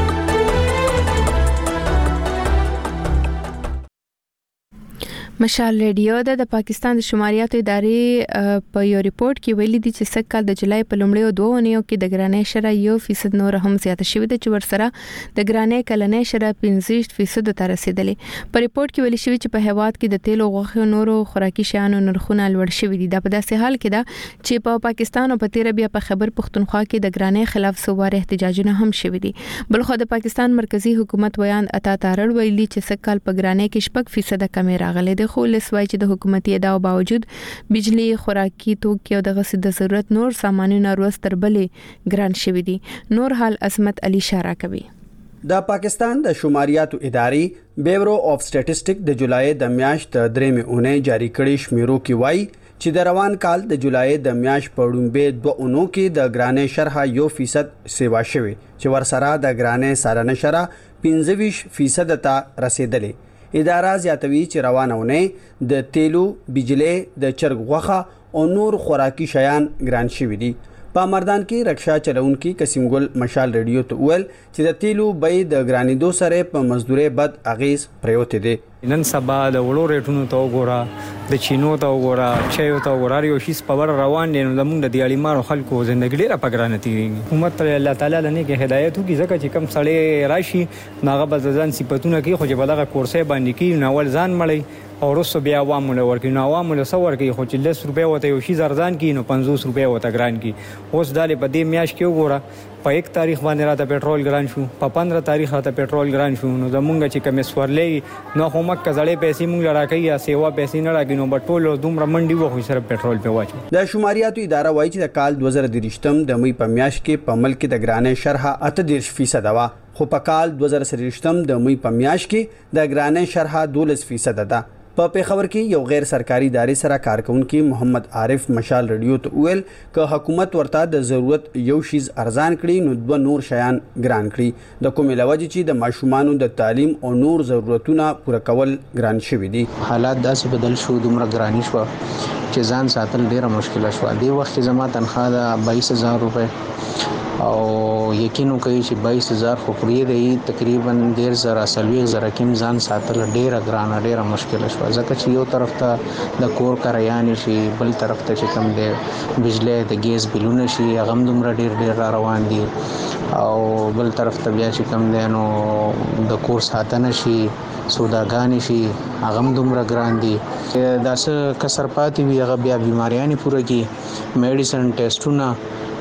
S1: مشال ریډیو د پاکستان د شماریاتو ادارې په یو ریپورت کې ویلي دي چې سږ کال د جولای په لومړیو دوه اونیو کې د ګرانۍ شرح یو فیصد نور هم زیاته شوې ده چې ورسره د ګرانۍ کلنۍ شرح پنځه فیصد ته رسیدلې. په ریپورت کې ویلي شوی چې په هیواد کې د تیلو غوښې نورو خوراکي شیانو نرخونه لوړ شوي دي. دا په داسې حال کې ده چې په پاکستان او په تیر بیا په خیبر پختونخوا کې د ګرانۍ خلاف سوار احتجاجونه هم شوي دي. بلخو د پاکستان مرکزی حکومت ویان عطا تارړ ویلي چې سږ کال په ګرانۍ کې شپږ فیصد کمی راغلي صادق ولسوای چې د حکومتي ادعاو باوجود بجلی خوراکي توکي او د غسل د ضرورت نور سامانونه وروستر بلې ګران شوي دي. نور حال عصمت علي اشاره کوي.
S2: د پاکستان د شماریاتو ادارې بیورو اف سټټیسټک د جولای د میاشت د درېمې اونۍ جاری کړي شمیرو کې وایي چې د روان کال د جولای د میاشت په وړاندې دوه اونو کې د ګرانې شرح یو فیصد سیوا شوی چې ورسره د ګرانې سالانه شرح پنځه ویشت فیصد ته رسیدلې. اداره زیاتوي چې روانونه د تیلو، بجلی، د چرګ غوښه او نور خوراکي شیان ګران شوي دي. په مردان کې رکشا چلونکي قسم ګل مشال ریډیو ته ویل چې د تیلو بیې د ګرانېدو سره په مزدوري بد اغیز پریوت دي.
S5: نن سبا د وړو ریټونو ته وګوره، د چینو ته وګوره، چایو ته وګوره، یو شی په ور روان دي. نو زموږ د دیالیمانو خلکو ژوندګي ډیره پګرانه تیریږي. حکومت ته الله تعالی لنه کې هدایت وکړي ځکه چې کم سړی راشي ناغه بزدان صفاتونه کې خو چې بلغه کورسې باندې کې ناول ځان مړی او رسو بیا عوامو له ورکی نو عوامو له سور کې خو چې لس روپیا وته یو شی زرزان کې نو پنځوس روپیا وته ګران کې. اوس دالې په دې میاش کې وګوره په یک تاریخ باندې راته پېټرول ګران شو، په پندرہ تاریخ راته پېټرول ګران شو. نو زمونږ چې کم سورلې نو خو مکه زړې پیسې مونږ لراکې یا سیوا پیسې نه راګینو بټول دومره منډي وو خو سره پېټرول په واچو.
S2: د شماریاتو اداره وایي چې د کال دوه زره دریشتم د مې په میاش کې په ملک د ګرانې شرح اته دېرش فیصد وا، خو په کال دوه زره سرشتم د مې په میاش کې د ګرانې شرح دولس فیصد ده. په پیښور کې یو غیر سرکاري ادارې سره کارکونکي محمد عارف مشال ریډیو ته ویل ک حکومت ورته د ضرورت یو شیز ارزان کړي نو دوه نور شیان ګران کړي. د کومې لوجې چې د ماشومانو د تعلیم او نور ضرورتونه پوره کول ګران شوي دي.
S23: حالات داسې بدل شو، دومره ګرانی شو چې ځان ساتل ډیره مشکله شو. دی وخت زما تنخواه د باییس هزار روپے او یقینو کوي چې باییس هزار خو پرې دی تقریبا ډیر زره سلوي زره کیم ځان ساتل ډیره ګرانه ډیره مشکله شو ځکه چې یو طرف ته د کور کاریان شي، بل طرف ته چې کم دی بجلی د ګیس بلونه شي هغه هم دومره ډیر ډیر را روان دي، او بل طرف ته بیا چې کم دی نو د کور ساتنه شي، سوداګانې شي هغه هم دومره ګران دي. دا څه کسر پاتې وي هغه بیا بیماریانې پوره کی، میډیسن ټیسټونه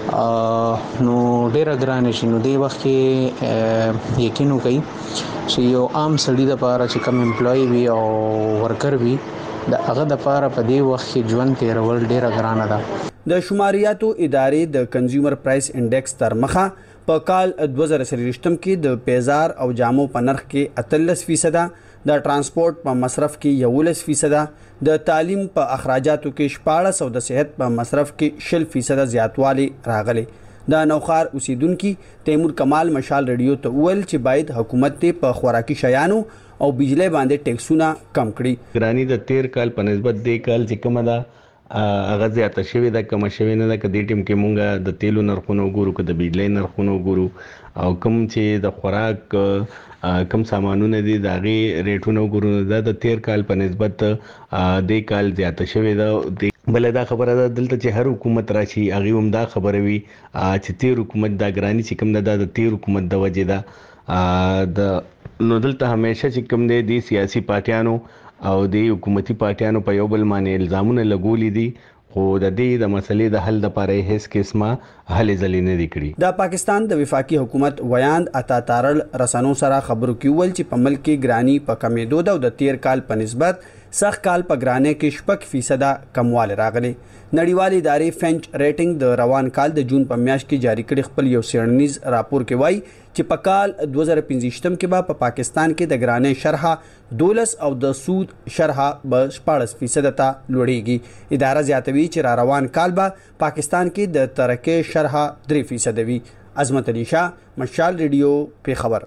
S23: نو ډیره ګران شي. نو دی وخت کې یقینو کوي چې یو عام سړی د پاره چې کم امپلوي وي او ورکر وي د هغه د پاره په دی وخت کې ژوند تیرول ډیره ګرانه ده.
S2: د شماریاتو ادارې د کنزیومر پرایس انډیکس تر مخه په کال دوه زره سرشتم کې د پیزار او جامو په نرخ کې اتلس فیصد، د ترانسپورت په مصرف کې یولس فیصد، د تعلیم په اخراجاتو کې شپاړس او د صحت په مصرف کې شل فیصد زیاتوالی راغلی. د نوخار اوسیدونکو تیمور کمال مشال ریډیو ته ویل چې باید حکومت ته په خوراکي شیانو او بجلی باندې ټیکسونه کم کړي.
S24: ګرانی د تیر کال په نسبت د کال چې کومه ده هغه زیاته شوې ده، کوم شوې نه ده. کدي ټیم کې مونږه د تیلو نرخونه وګورو، کده بجلی نرخونه وګورو، او کوم چې د خوراک کم سامانونه دي دا غي ریټونه وګورو، دا د تیر کال په نسبت د کال زیاته شوې ده. بل دا خبره ده دلته چې هر حکومت راشي هغه هم دا خبره وي چې تیر حکومت دا ګرانی چې کوم ده د تیر حکومت د وجې ده د نو دلته همیشه چې کوم دی د سیاسي پارټیانو او د حکومتي پارټیانو په یو بل باندې الزامونه لګولې دي، خو د دې د مسلې د حل لپاره هیڅ قسمه حل ځلې نه دي کړي.
S2: د پاکستان د وفاقي حکومت ویاند عطا تارل رسنو سره خبرو کې ول چې په ملک کې ګرانی په کمیدو ده او د تیر کال په نسبت سخت کال په ګرانې کې شپږ فیصد کمواله راغلي. نړیوالې ادارې فینچ ریټینګ د روان کال د جون په میاشت کې جاری کړي خپل یو سیړنیز راپور کې وایي چې په کال دوه زره پنځه کې به په پاکستان کې د ګرانې شرح دولس او د سود شرح به شپاړس فیصد ته لوړیږي. اداره زیاتوي چې را روان کال به پاکستان کې د ترکه شرح درې فیصد وي. عظمت علي شاه، مشال ریډیو، پیښور.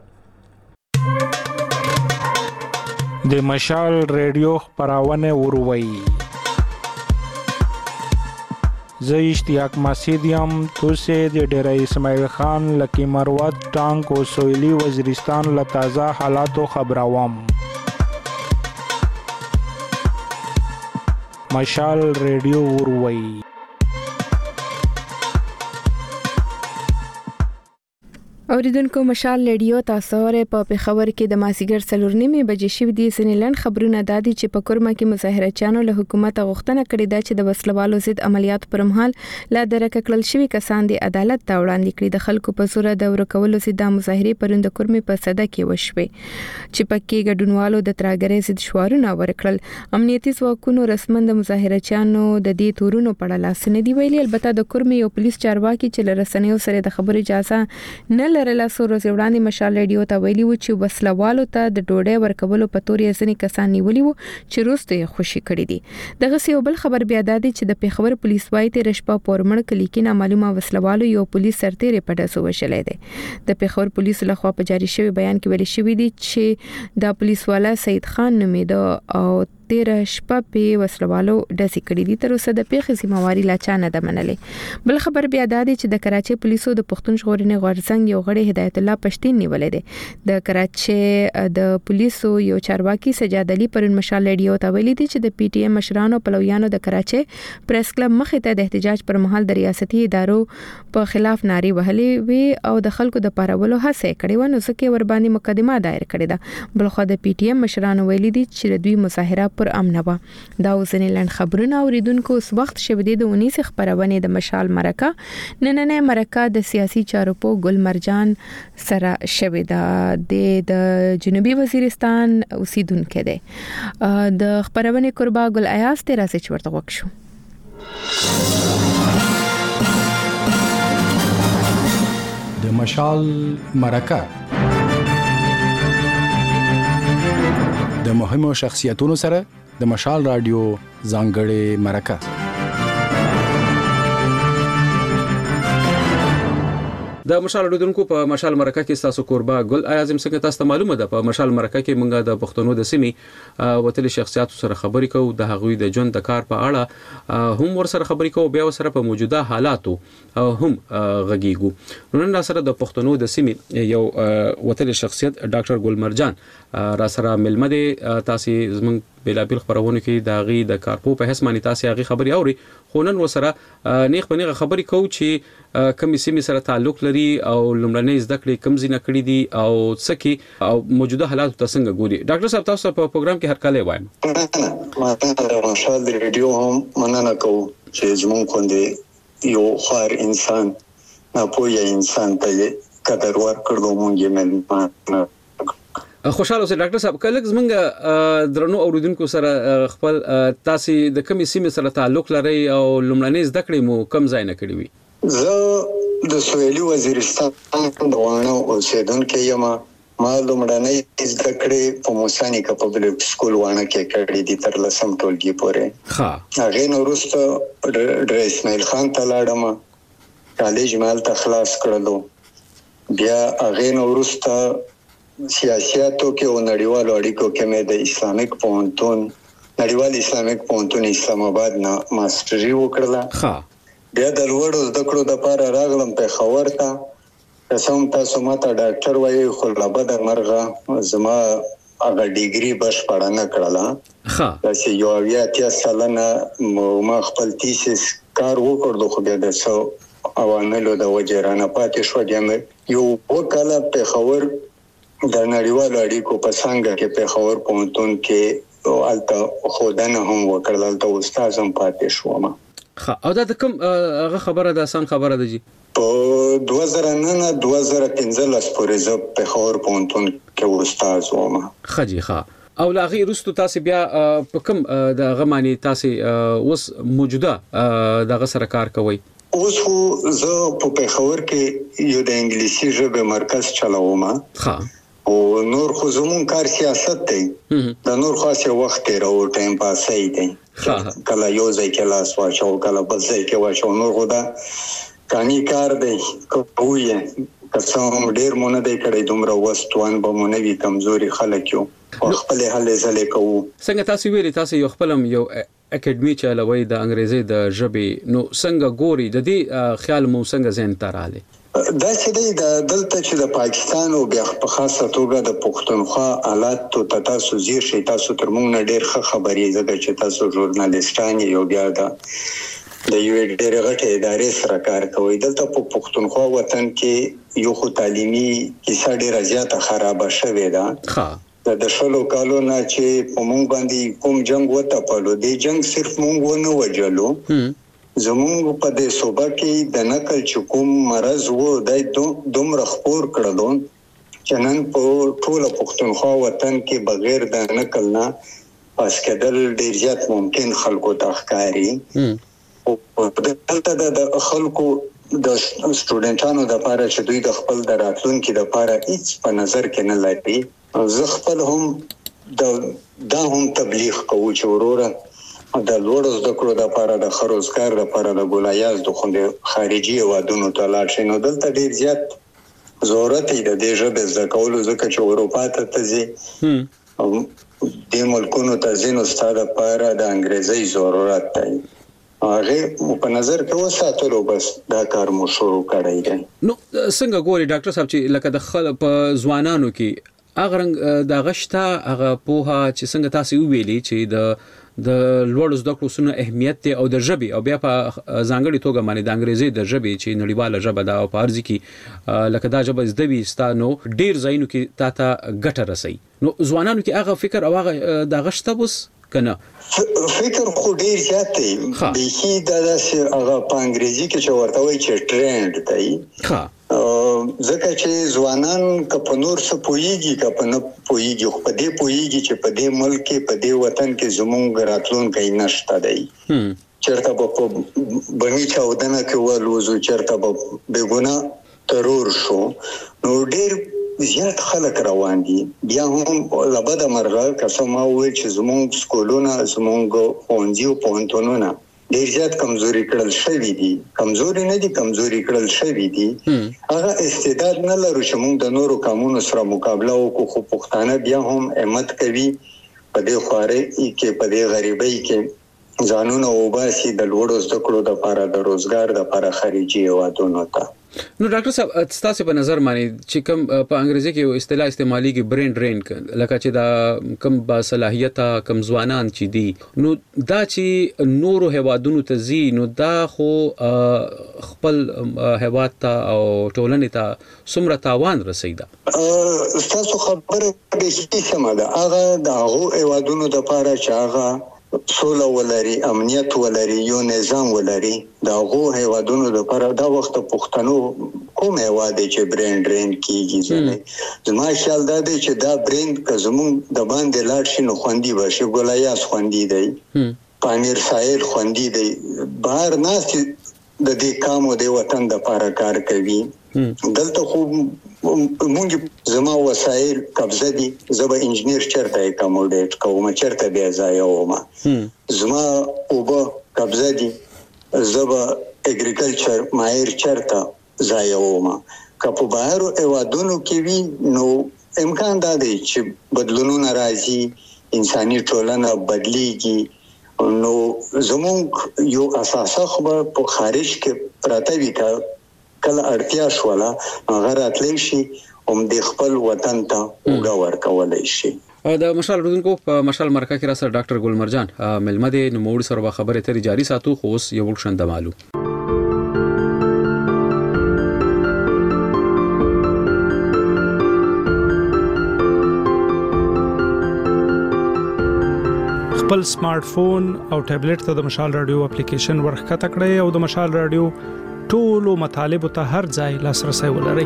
S22: د مشال ریډیو خبرونه وروي. زه اشتیاق مسیدیم توسه د ډیره اسماعیل خان لکی مروت ټانک او سویلی وزیرستان له تازه حالاتو خبروم. مشال ریډیو وروي.
S1: اوریدونکو مشال ریډیو تاسو ورې په پیښور کې د ماسیګر څلور نیمه بجې شوې دي سنې لن خبرونه دادي چې په کورما کې مظاهرچیانو له حکومت غوښتنه کړې ده چې د وسلوالو ضد عملیات پر مهال لا درک کړل شوی کسان د عدالت ته وړاندې کړي. د خلکو په صورت د ورکولو ضد مظاهره پروند کورمي په صده کې وشوي چې پکې ګډونوالو د ترګرې ضد شعارونه ورکړل. امنیتي ځواکونو رسمن د مظاهرچیانو د دې تورونو په اړه لاس نه دی ویلي. البته د کورمي یو پولیس چارواکي چې لرسنیو سره د خبرو اجازه نه لرله سو روز وړاندې مشال ریډیو ته ویلي و چې وسلوالو ته د ډوډۍ ورکولو په تور یې ځنې کسان نیولي وو چې روسته یې خوشي کړی دي. دغه سی بل خبر بیا دادي چې د پیښور پولیس وایي تیر شپه پورمړ کلی کې نامعلومه وسلوالو یو پولیس سرتیرې په داسو وشلې ده. د پیښور پولیس لخوا په جاری شوی بیان کې ویل شوی دی چې د پولیس والا سید خان نومېده او تیر شپه په وسلوالو داسې کړی دي. تر اوسه د پیښې ذمہواری لا چا نه ده منلې. بل خبر بیا دادي چې د کراچي پولیسو د پښتون ژغورنې غورځنګ یو غړي هدایت الله پښتين نیولې ده. د کراچي د پولیسو یو چارواکي سجاد علي پرون مشال ریډیو ته ویلي دي چې د پی ټی ایم مشرانو پلویانو د کراچي پریس کلب مخې ته د احتجاج پر مهال د ریاستي ادارو په خلاف ناري وهلې وي او د خلکو د پارولو هڅه کړې و نو ځکه ور باندې مقدمه دایر کړې ده. بل خو د پی ټی ایم مشرانو ویلي دي چې دوی مظاهره پر امن و. دا وزنی لن خبرونه اوریدونکو اس وخت شبدي د اونیس خبرونه د مشال مرکه نننې مرکه د سیاسي چارو په ګل مرجان سره شویدا د جنوبي وزیرستان اوسیدونکو ده. د خبرونه قربا ګل ایاز تیرا سچ ورته وښو.
S3: د مشال مرکه د مهمو شخصیتونو سره د مشال رادیو ځانګړې مرکه.
S4: د مشال رادیو په مشال مرکه کې تاسو قربا ګل اعظم څنګه تاسو معلومه ده په مشال مرکه کې مونږه د پښتنو د سیمې وتل شخصیت سره خبرې کوو د هغوی د ژوند د کار په اړه هم ور سره خبرې کوو بیا سره په موجوده حالاتو هم غږیږو. نن سره د پښتنو د سیمې یو وتل شخصیت ډاکټر ګل مرجان را سره ملمه دي. تاسو زمون بلابل خبرونه کې د غي د کارپو په حساب تاسو هغه خبري اوري خو نن وسره نیخ بنیغه خبري کوو چې کمی سیمه سره تعلق لري او لمړنۍ زده کړې کم زینه کړې دي او سکی او موجوده حالات ته څنګه ګوري. ډاکټر صاحب تاسو په پروګرام کې هر کله وایم
S6: ما ته مشال ریډیو هم مننه کوم چې زمون کوندې یو خار انسان نه پوهه انسان ته قدر ورکړو مونږ یې
S4: خوشاله اوسئ. ډاکټر صاحب کله زمونږ درنو اوریدونکو سره خپل تاسو د کمی سیمه سره تعلق لري او لمړنۍ زده کړې مو کم ځای نه کړی وي.
S6: زه د سویلي وزیرستان د وانه اوسیدونکو یم. ما لمړنۍ زده کړې په موسانی کا پبلک سکول وانه کې کړې دي تر لسم ټولګي پورې. ها هغه نو وروسته ډر اسماعیل خان ته لاړم کالج مال ته خلاص کړلو. بیا هغه نو وروسته سیاستو کې او نړیوالو اړیکو کې مې د اسلامیک پوهنتون نړیوال اسلامیک پوهنتون اسلام آباد نه ماستري وکړه. ها بیا د لوړو زده کړو لپاره راغلم په خبر ته قسم تاسو ماته ډاکټر وایي خو لا بد مرغه زما هغه ډیګري بشپړه نه کړله. ها چې یو بیا تیا سالانه ما خپل تیسیس کار وکړو خو بیا د څو عواملو د وجرانه پاتې شو. د یو وکاله په خبر د نړیوالو اړیکو په څنګه کې په خبر پونتون کې الته خودنه هم وکړل ته استاد هم پاتې شوم.
S4: خا او دا کوم هغه خبره ده آسان خبره ده جی
S6: په دوه زره نه نه دوه زره پنځلس پورې زه په خبر پونتون کې استاد وم.
S4: خجی خا او لاغي رستو تاسو بیا په کوم د غمانی تاسو اوس موجوده د غسر کار کوي.
S6: اوس خو زه په پیښور کې یو د انګلیسي ژبې مرکز چلاوم. ها او نور خو زمون کار سیاست دی. د نور خاصه وخت تیرو ټایم پاسای دی. کله یو ځای کې لاس واچو کله بل ځای کې واچو نور غوډه کانی کار دی کوی کڅوم ډیر مونږ دی کړی دومره وستوان به مونږ وی کمزوري خلک یو خپل حل زله کوو.
S4: څنګه تاسو ویلي تاسو یو خپلم یو اکیډمي چلوي د انګریزي د ژبې نو څنګه ګوري د دې خیال مو څنګه ذهن ته رااله؟
S6: دا چې د دلته چې د پاکستان او بیا په خاصه توګه د پښتونخوا حالات ته تاسو زیر شي تاسو تر موږ نه ډیر ښه خبرې زده چې تاسو ژورنالیستان یو بیا د د یو ډېر غټه ادارې سره کار کوي. دلته په پښتونخوا وطن کې یو خو تعلیمي کیسه ډېره زیاته خرابه شوې ده. ها د شلو کالو نه چې په مونږ باندې کوم جنگ وتپلو، دی جنگ صرف مونږ ونه وجلو. زمونږ په دې صوبه کې د نقل چې کوم مرض وو دای دومره خپور کړلو چې نن په ټوله پښتونخوا وطن کې بغیر د نقل نه پاس کېدل ډېر زیات ممکن خلکو ته ښکاري. او دلته د خلکو د سټوډنټانو د لپاره چې دوی د خپل د راتلونکي د لپاره هیڅ په نظر کې نه لري. زه خپل هم د دا هم تبلیغ کوم چې وروره د لوړو زده کړو د لپاره د ښه روزګار د لپاره د ګولایاز د خوندې خارجي هېوادونو ته لاړ شي. نو دلته ډېر زیات ضرورت دی د دې ژبې زده کولو، ځکه چې اروپا ته ته ځې دې ملکونو ته ځې نو ستا د لپاره د انګریزۍ ضرورت دی. هغه په نظر کې وساتلو بس دا کار مو شروع کړی دی.
S4: نو څنګه ګوري ډاکټر صاحب چې لکه د خل په ځوانانو کې هغه رنګ د غشتا هغه پوها چې څنګه تاسو ویلي چې د د لوړو زده کړو سونه اهمیت ته او د ژبې او بیا په ځانګړي توګه باندې د انګریزي د ژبې چې نړیواله ژبه ده او په ارزي کې لکه دا ژبه زده وي ستانو ډیر ځایونو کې تا ته ګټه رسي. نو ځوانانو کې هغه فکر او هغه د غشتا بوس کنه
S6: فکر خو ډیر زیات دی. بهي دا چې هغه په انګریزي کې چې ورته وایي چې ټرند دی. ها ځکه چې ځوانان که په نور څه پوهیږي که په نه پوهیږي خو په دې پوهیږي چې په دې ملک کې په دې وطن کې زموږ راتلونکی نشته دی. چېرته به په بڼي چاودنه کې ولوځو، چېرته به بې ګناه ترور شو. نو ډېر زیات خلک روان دي. بیا هم له بده مرغه که څه ما وویل چې زموږ سکولونه زموږ ښوونځي او پوهنتونونه ډېر زیات کمزوري کړل شوي دي. کمزوري نه دي، کمزوري کړل شوي دي. هغه استعداد نه لرو چې موږ د نورو قومونو سره مقابله وکړو، خو پښتانه بیا هم همت کوي په دې خوارۍ کې په دې غریبۍ کې ځانونه وباسي د لوړو زده کړو دپاره د روزګار دپاره خارجي هېوادونو ته.
S4: نو ډاکټر صاحب ستاسو په نظر باندې چې کوم په انګریزي کې یو اصطلاح استعماليږي برین ډرین، لکه چې دا کوم با صلاحیته کم ځوانان چې دي نو دا چې نورو هوادونو ته زی نو دا خو خپل هواد ته او ټولنې ته څومره تاوان رسیدا.
S6: تاسو خبره به سمه ده. هغه د هغو هوادونو لپاره چې هغه سوله ولري، امنیت ولري، یو نظام ولري، دا هغو هیوادونو لپاره دا وخت پښتنو کوم هیواد چې برین ډرین کیږي. زما خیال دا دی چې دا برین که زموږ د باندې لاړ شي نو خوندي به شي. ګولایاس خوندي دی، پامیر ساحل خوندي دی، بهر ناست د دې کام او د وطن دپاره کار کوي. دلته خو مونږ زما وسایل قبضه دي، زه به انجنیر چېرته اکاموډیټ کوم، چېرته بیا ځای وم. زما اوبه قبضه دي، زه به اګریکلچر ماهر چېرته ځای وم. که په بهرو هېوادونو کې وي نو امکان دا دی چې بدلونونه راځي، انساني ټولنه بدلیږي. نو زموږ یو اساسه خو به په خارج کې پراته وي، که کله اړتیا شوله هغه راتلی شي هم د خپل وطن ته اوږه ورکولی شي.
S4: د مشال رودونکو په مشال مرکه کې را سره ډاکټر ګل مرجان ملمه دی. نو موږ سره به خبرې ترې جاري ساتو، خو اوس یو وړ د معلوم
S22: خپل سمارټ فون او ټابلیټ ته د مشال رادیو اپلیکیشن ورخکته کړئ او د مشال رادیو ټولو مطالبه ته هر ځای لاسرسي ولرئ.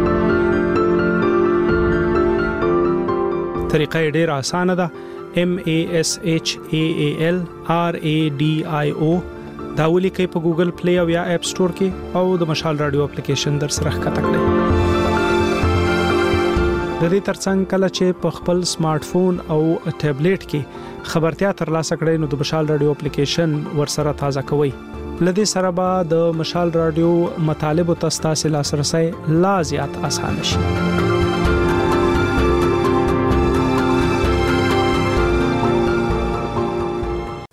S22: طریقه ډیره اسانه ده. M A S H A A L R A D I O دا ولیکئ په ګوګل پلی او یا اپ سٹور کې او د مشال رادیو اپلیکیشن در سره ښکته کړئ. د دې ترڅنګ کله چې په خپل سمارټ فون او ټابلیټ کې خبرتیا ترلاسه کړئ نو د مشال رادیو اپلیکیشن ور سره تازه کوئ. لدې سره به د مشال رادیو مطالب او تاسو لاسرسي لا زیات آسان شي.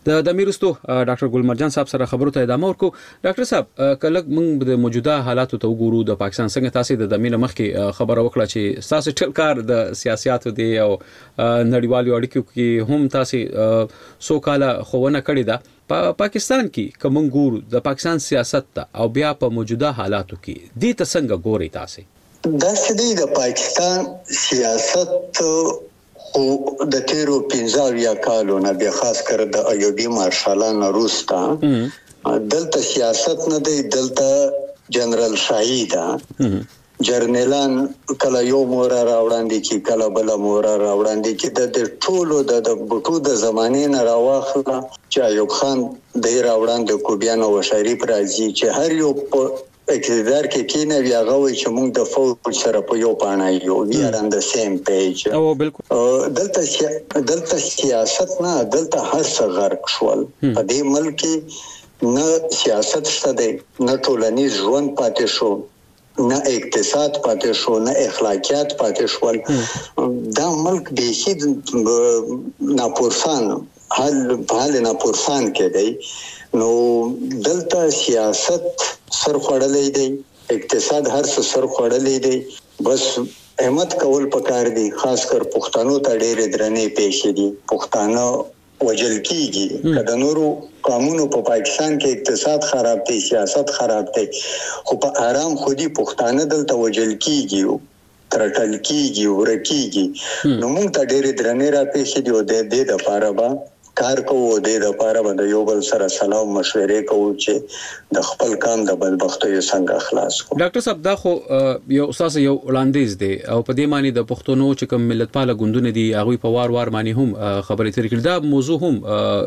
S4: د د میرستو ډاکټر ګلمرجان صاحب سره خبرو ته ادامه ورکو. ډاکټر صاحب کله موږ د موجوده حالاتو ته وګورو د پاکستان څنګه تاسو د دمینه مخ کې خبره وکړه چې تاسو ټول کار د سیاستو دی او نړیوالو اړیکو کې هم تاسو سو کاله خوونه کړی ده. په پاکستان کې کوم ګورو د پاکستان سیاست ته او بیا په موجوده حالاتو کې دې ته څنګه ګوري تاسو؟
S6: دا چې د پاکستان سیاست او د تیرو پنځه یا کالو نه بیا خاص کر د ایوبی مارشالانو روستا دلته سیاست نه دی، دلته جنرال شاهی دا جرنیلان کله یو مور راوړاندې کی کله بل مور راوړاندې کی د ټولو د بوټو د زمانې نه راوخله چې ایوب خان د راوړاندې کو بیان او شریف راځي چې هر یو اقتدار کې کینه بیا غوي چې موږ د فوج سره په یو پاڼه یو وی ار ان د سیم پیج.
S4: او بالکل
S6: دلته دلته سیاست نه، دلته هر څه غرق شول. په دې ملک نه سیاست شته دی، نه ټولنیز ژوند پاتې شو، نه اقتصاد پاتې شو، نه اخلاقیات پاتې شول. دا ملک بیخي ناپورسان حال حال ناپورسان کې دی. نو دلته سیاست سر خوړلې دی، اقتصاد هر څه سر خوړلې دی. بس احمد کول پکار دی، خاص کر پښتنو ته ډېر درنې پېښې دي. پښتانه وجل کیږي کله نورو قانونو په پاکستان کې اقتصاد خراب دی، سیاست خراب دی، خو په آرام خودي پښتانه دلته وجل کیږي، ترټل کیږي، ورکیږي. نو موږ ته ډېر درنې را پېښې دي او د دې د پاره با کار کوو، د دې لپاره به د یو بل سره سلام مشورې کوو چې د خپل کام د بدبختیو څنګه خلاص کړو.
S4: ډاکټر صاحب دا خو یو اساس یو وړاندیز دی او په دې معنی د پښتونو چې کوم ملتپاله ګوندونه دي هغه په وار وار معنی هم خبرې ترې کړې. دا موضوع هم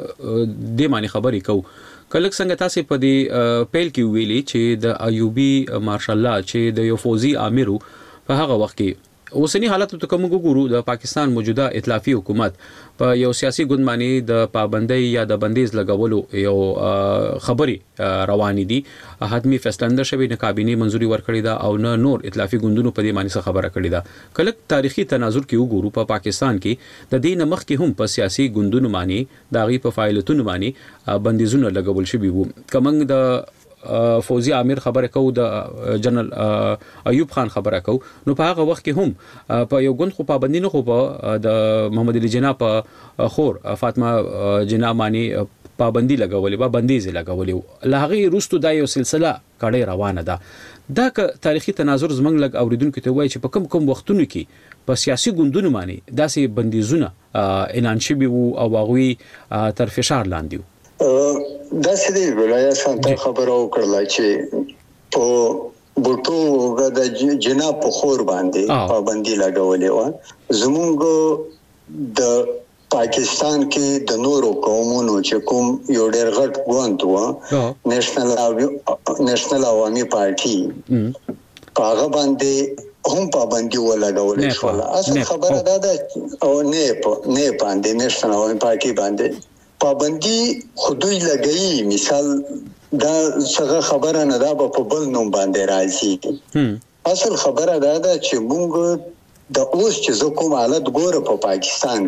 S4: د معنی خبرې کوو. کله څنګه تاسو په دې پیل کې ویلي چې د ایوبی مارشالله چې د یو فوزي امیر په هغه وخت کې اوسنی حالت ته کوم ګورو د پاکستان موجوده ائتلافي حکومت په یو سیاسي ګوند باندې د پابندۍ یا د بندیز لګولو یو خبري روانې دي. حتمی فیصله شوی نه کابینه منځوري ورکړی دا او نه نور ائتلافي ګوندونو په دې باندې خبره کړې ده. کله تاریخي تناظر کې وګورو په پاکستان کې د دې نمخ کې هم په سیاسي ګوندونو باندې د غي په فعالیتونو باندې بندیزونه لګول شوی وو. کومنګ د فوزي امیر خبره کو، د جنرال ایوب خان خبره کو، نو په هغه وخت کې هم په یو ګوند خو پابندي نه خو په د محمد علي جناح په خور فاطمه جناح باندې پابندي لګولې، با بندیز لګولې. لهغه روستو دا یو سلسله کړي روانه ده. دا که تاریخي تناظر زمنګ لګ اوریدونکو ته وایي چې په کم کم وختونو کې په سیاسي ګوندونو باندې داسې بندیزونه اعلان شوي وو او هغه تر فشار لاندې وو.
S6: دا سړي ولایت څنګه خبرو کړل چې په بوټو د جناب په خور باندې پابندي لګولې و. زمونږ د پاکستان کې د نورو قومونو چې کوم یو ډېر غټ ګوند و نېشنل نېشنل عوامي پارټي هغه باندې هم پابندي ولګولې شو. اصل خبره دا ده او نه په نه باندې نېشنل عوامي پارټي باندې پابندي خودی لګئی. مثال دا څنګه خبره نه دا په بل نوم باندې راځي. اصل خبره دا ده چې موږ د اوس چې کوم حالت ګوره په پاکستان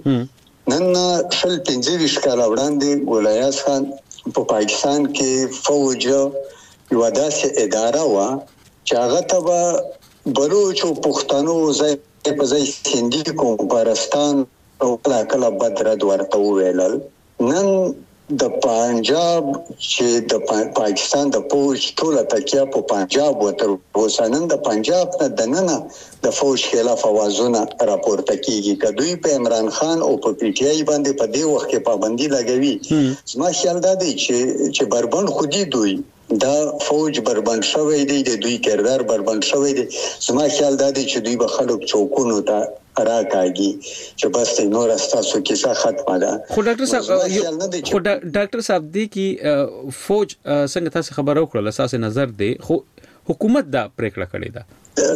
S6: کې نن شل پنځه ویشت کال وړاندې ولایت خان په پاکستان کې فوج یو داسې اداره و چې هغه ته بلوچ او پښتنو ځای په ځای هندي کوم پرستان او کله کله بدرد ورته ویلل. نن د پنجاب چې د پاکستان د فوج ټوله تکیه په پنجاب وتر وسنن د پنجاب نه د نن د فوج خلاف اوازونه راپورته کیږي. کدوې په عمران خان او په پی ټی آی باندې په دې وخت کې پابندي لګوي. زما خیال دا دی چې چې بربند خودي دوی دا فوج بربند شوی دی، د دوی کردار بربند شوی دی. زما خیال دا دی چې دوی به خلک چوکونو ته راکاږي چې بس نور استاسو کیسه ختمه ده.
S4: خو ډاکټر صاحب خو ډاکټر صاحب دی کی فوج څنګه تاسو خبرو کړل اساس نظر دی خو حکومت دا پریکړه کړې ده.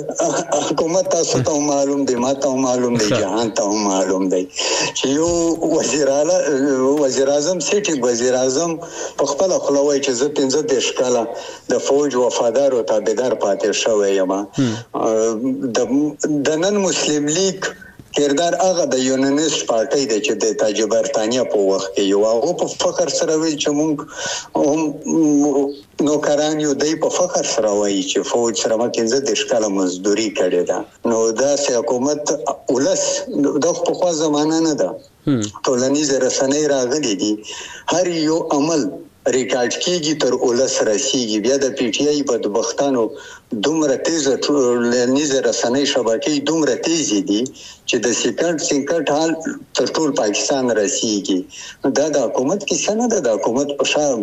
S6: حکومت تاسو ته معلوم دی، ما ته معلوم دی، جهان ته معلوم دی چې یو وزیر اعلی وزیر اعظم سیټ وزیر اعظم په خپل خپلوي چې زه پنځه دیش کاله د فوج وفادار او تابعدار پاتې شوی یم. د نن مسلم لیگ کردار هغه د یونانیست پارټي د چې د تاج برتانیا په وخت کې یو هغه په فخر سره ویل چې موږ هم نوکران یو دی په فخر سره وایي چې فوج سره مکه د ښکاله مزدوري کړې ده. نو دا حکومت ولس د په خوا زمانہ نه ده. ټولنیز رسنۍ راغلي دي، هر یو عمل ریکارډ کیږي تر ولس رسیږي. بیا د پی ټی آی بدبختانو دومره تیز ټولنیز رسنۍ شبکې دومره تیز دي چې د سیکرټ سیکرټ حال تر ټول پاکستان رسیږي. دا د حکومت کې څنګه ده، د حکومت په شا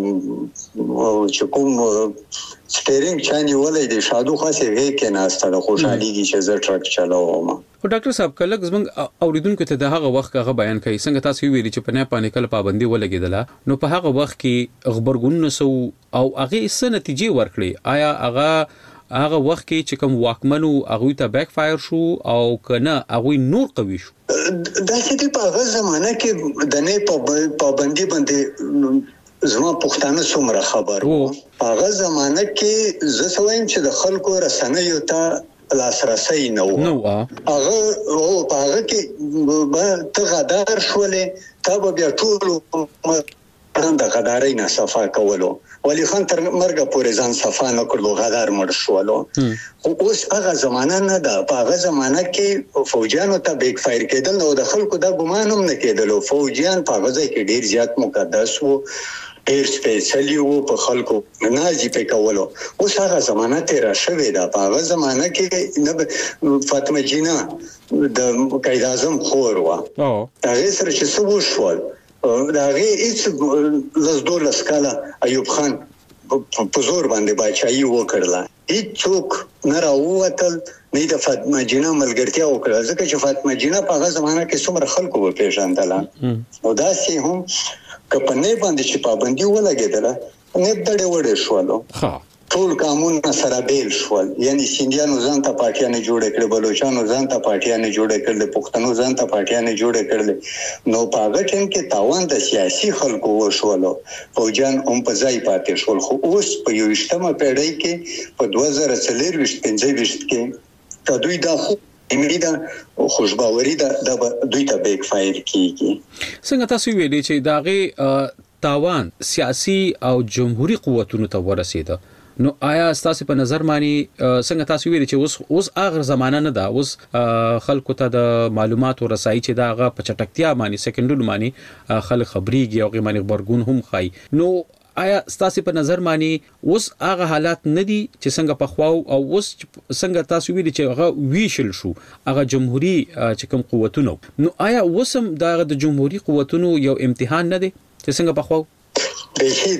S6: چې کوم سټیرینګ چاني ولې د شادو خاصه وی کې ناسته د خوشحاليږي چې زه ټرک چلاوم.
S4: خو ډاکټر صاحب کله زمنګ اوریدونکو ته د هغه وخت هغه بیان کوي څنګه تاسو ویلي چې په نه پانې کله پابندي ولګیدله، نو په هغه وخت کې خبرګون سو او هغه څه نتیجې ورکړي؟ آیا هغه هغه وخت کې چې کوم واکمنو هغه ته بیک فایر شو او کنه هغه نور قوي شو؟
S6: دا چې په هغه زمانہ کې د نه پابندي باندې زما پښتانه څومره خبر وو. هغه زمانہ کې زه سوایم چې د خلکو رسنیو ته لاسرسي نه و. نو هغه او هغه کې ته غدار شولې ته بیا ټول د غدارۍ نه صفا کولو. ولی خان تر مرګ پورې ځان صفا نه کړلو، غدار مړ شولو. خو اوس هغه زمانہ نه ده. په هغه زمانہ کې فوجیانو ته بیک فایر کېدل نو د خلکو دا ګمان هم نه کېدلو. فوجیان په هغه ځای کې ډیر زیات مقدس وو، ډیر سپیشلی وو، په خلکو نازي په کولو. اوس هغه زمانہ تیر شوې ده. په هغه زمانہ کې فاطمه جینا د قائد اعظم خور و. هغه سره چې څه وشول دا هغه هیڅ لزدول اسکاله ایوب خان په زور باندې بچایي وکړله. هیڅوک نه راووتل نه د فاطمه جینا ملګرتیا وکړه، ځکه چې فاطمه جینا په هغه زمانہ کې څومره خلکو وپېژندله. او دا سي هم کپنې باندې چې پابندي ولګېدله نه دړې وړې شولو. ټول قانون سره بیل شول، یعنی سیندیانو ځان ته پارټیانه جوړ کړل، بلوچستانو ځان ته پارټیانه جوړ کړل، پښتنو ځان ته پارټیانه جوړ کړل. نو په هغه ټیم کې تاوان د سیاسي خلکو وشولو، فوجان هم په ځای پاتې شول. خو اوس په یوشتمه پیړۍ کې په دوه زره څلور پنځه کې کدوې دا خو امریدا خوشباوري دا د دوی ته بیک فایر کیږي.
S4: څنګه تاسو ویلي چې داغه تاوان سیاسي او جمهوریت قوتونو ته ورسېده، نو آیا تاسو په نظر مانی څنګه تاسو ویلي چې اوس اوس اخر زمانہ نه ده، اوس خلکو ته د معلوماتو رسایي چې داغه په چټکتیا مانی سکندونو مانی خلک خبريږي او غمن خبرګون هم خای. نو آیا تاسو په نظر مانی اوس هغه حالات نه دي چې څنګه په خواو او اوس څنګه تاسو ویلي چې هغه ویشل شو هغه جمهوریت چې کوم قوتونو، نو آیا اوسم دغه د جمهوریت قوتونو یو امتحان نه دی چې څنګه په خواو؟
S6: بهي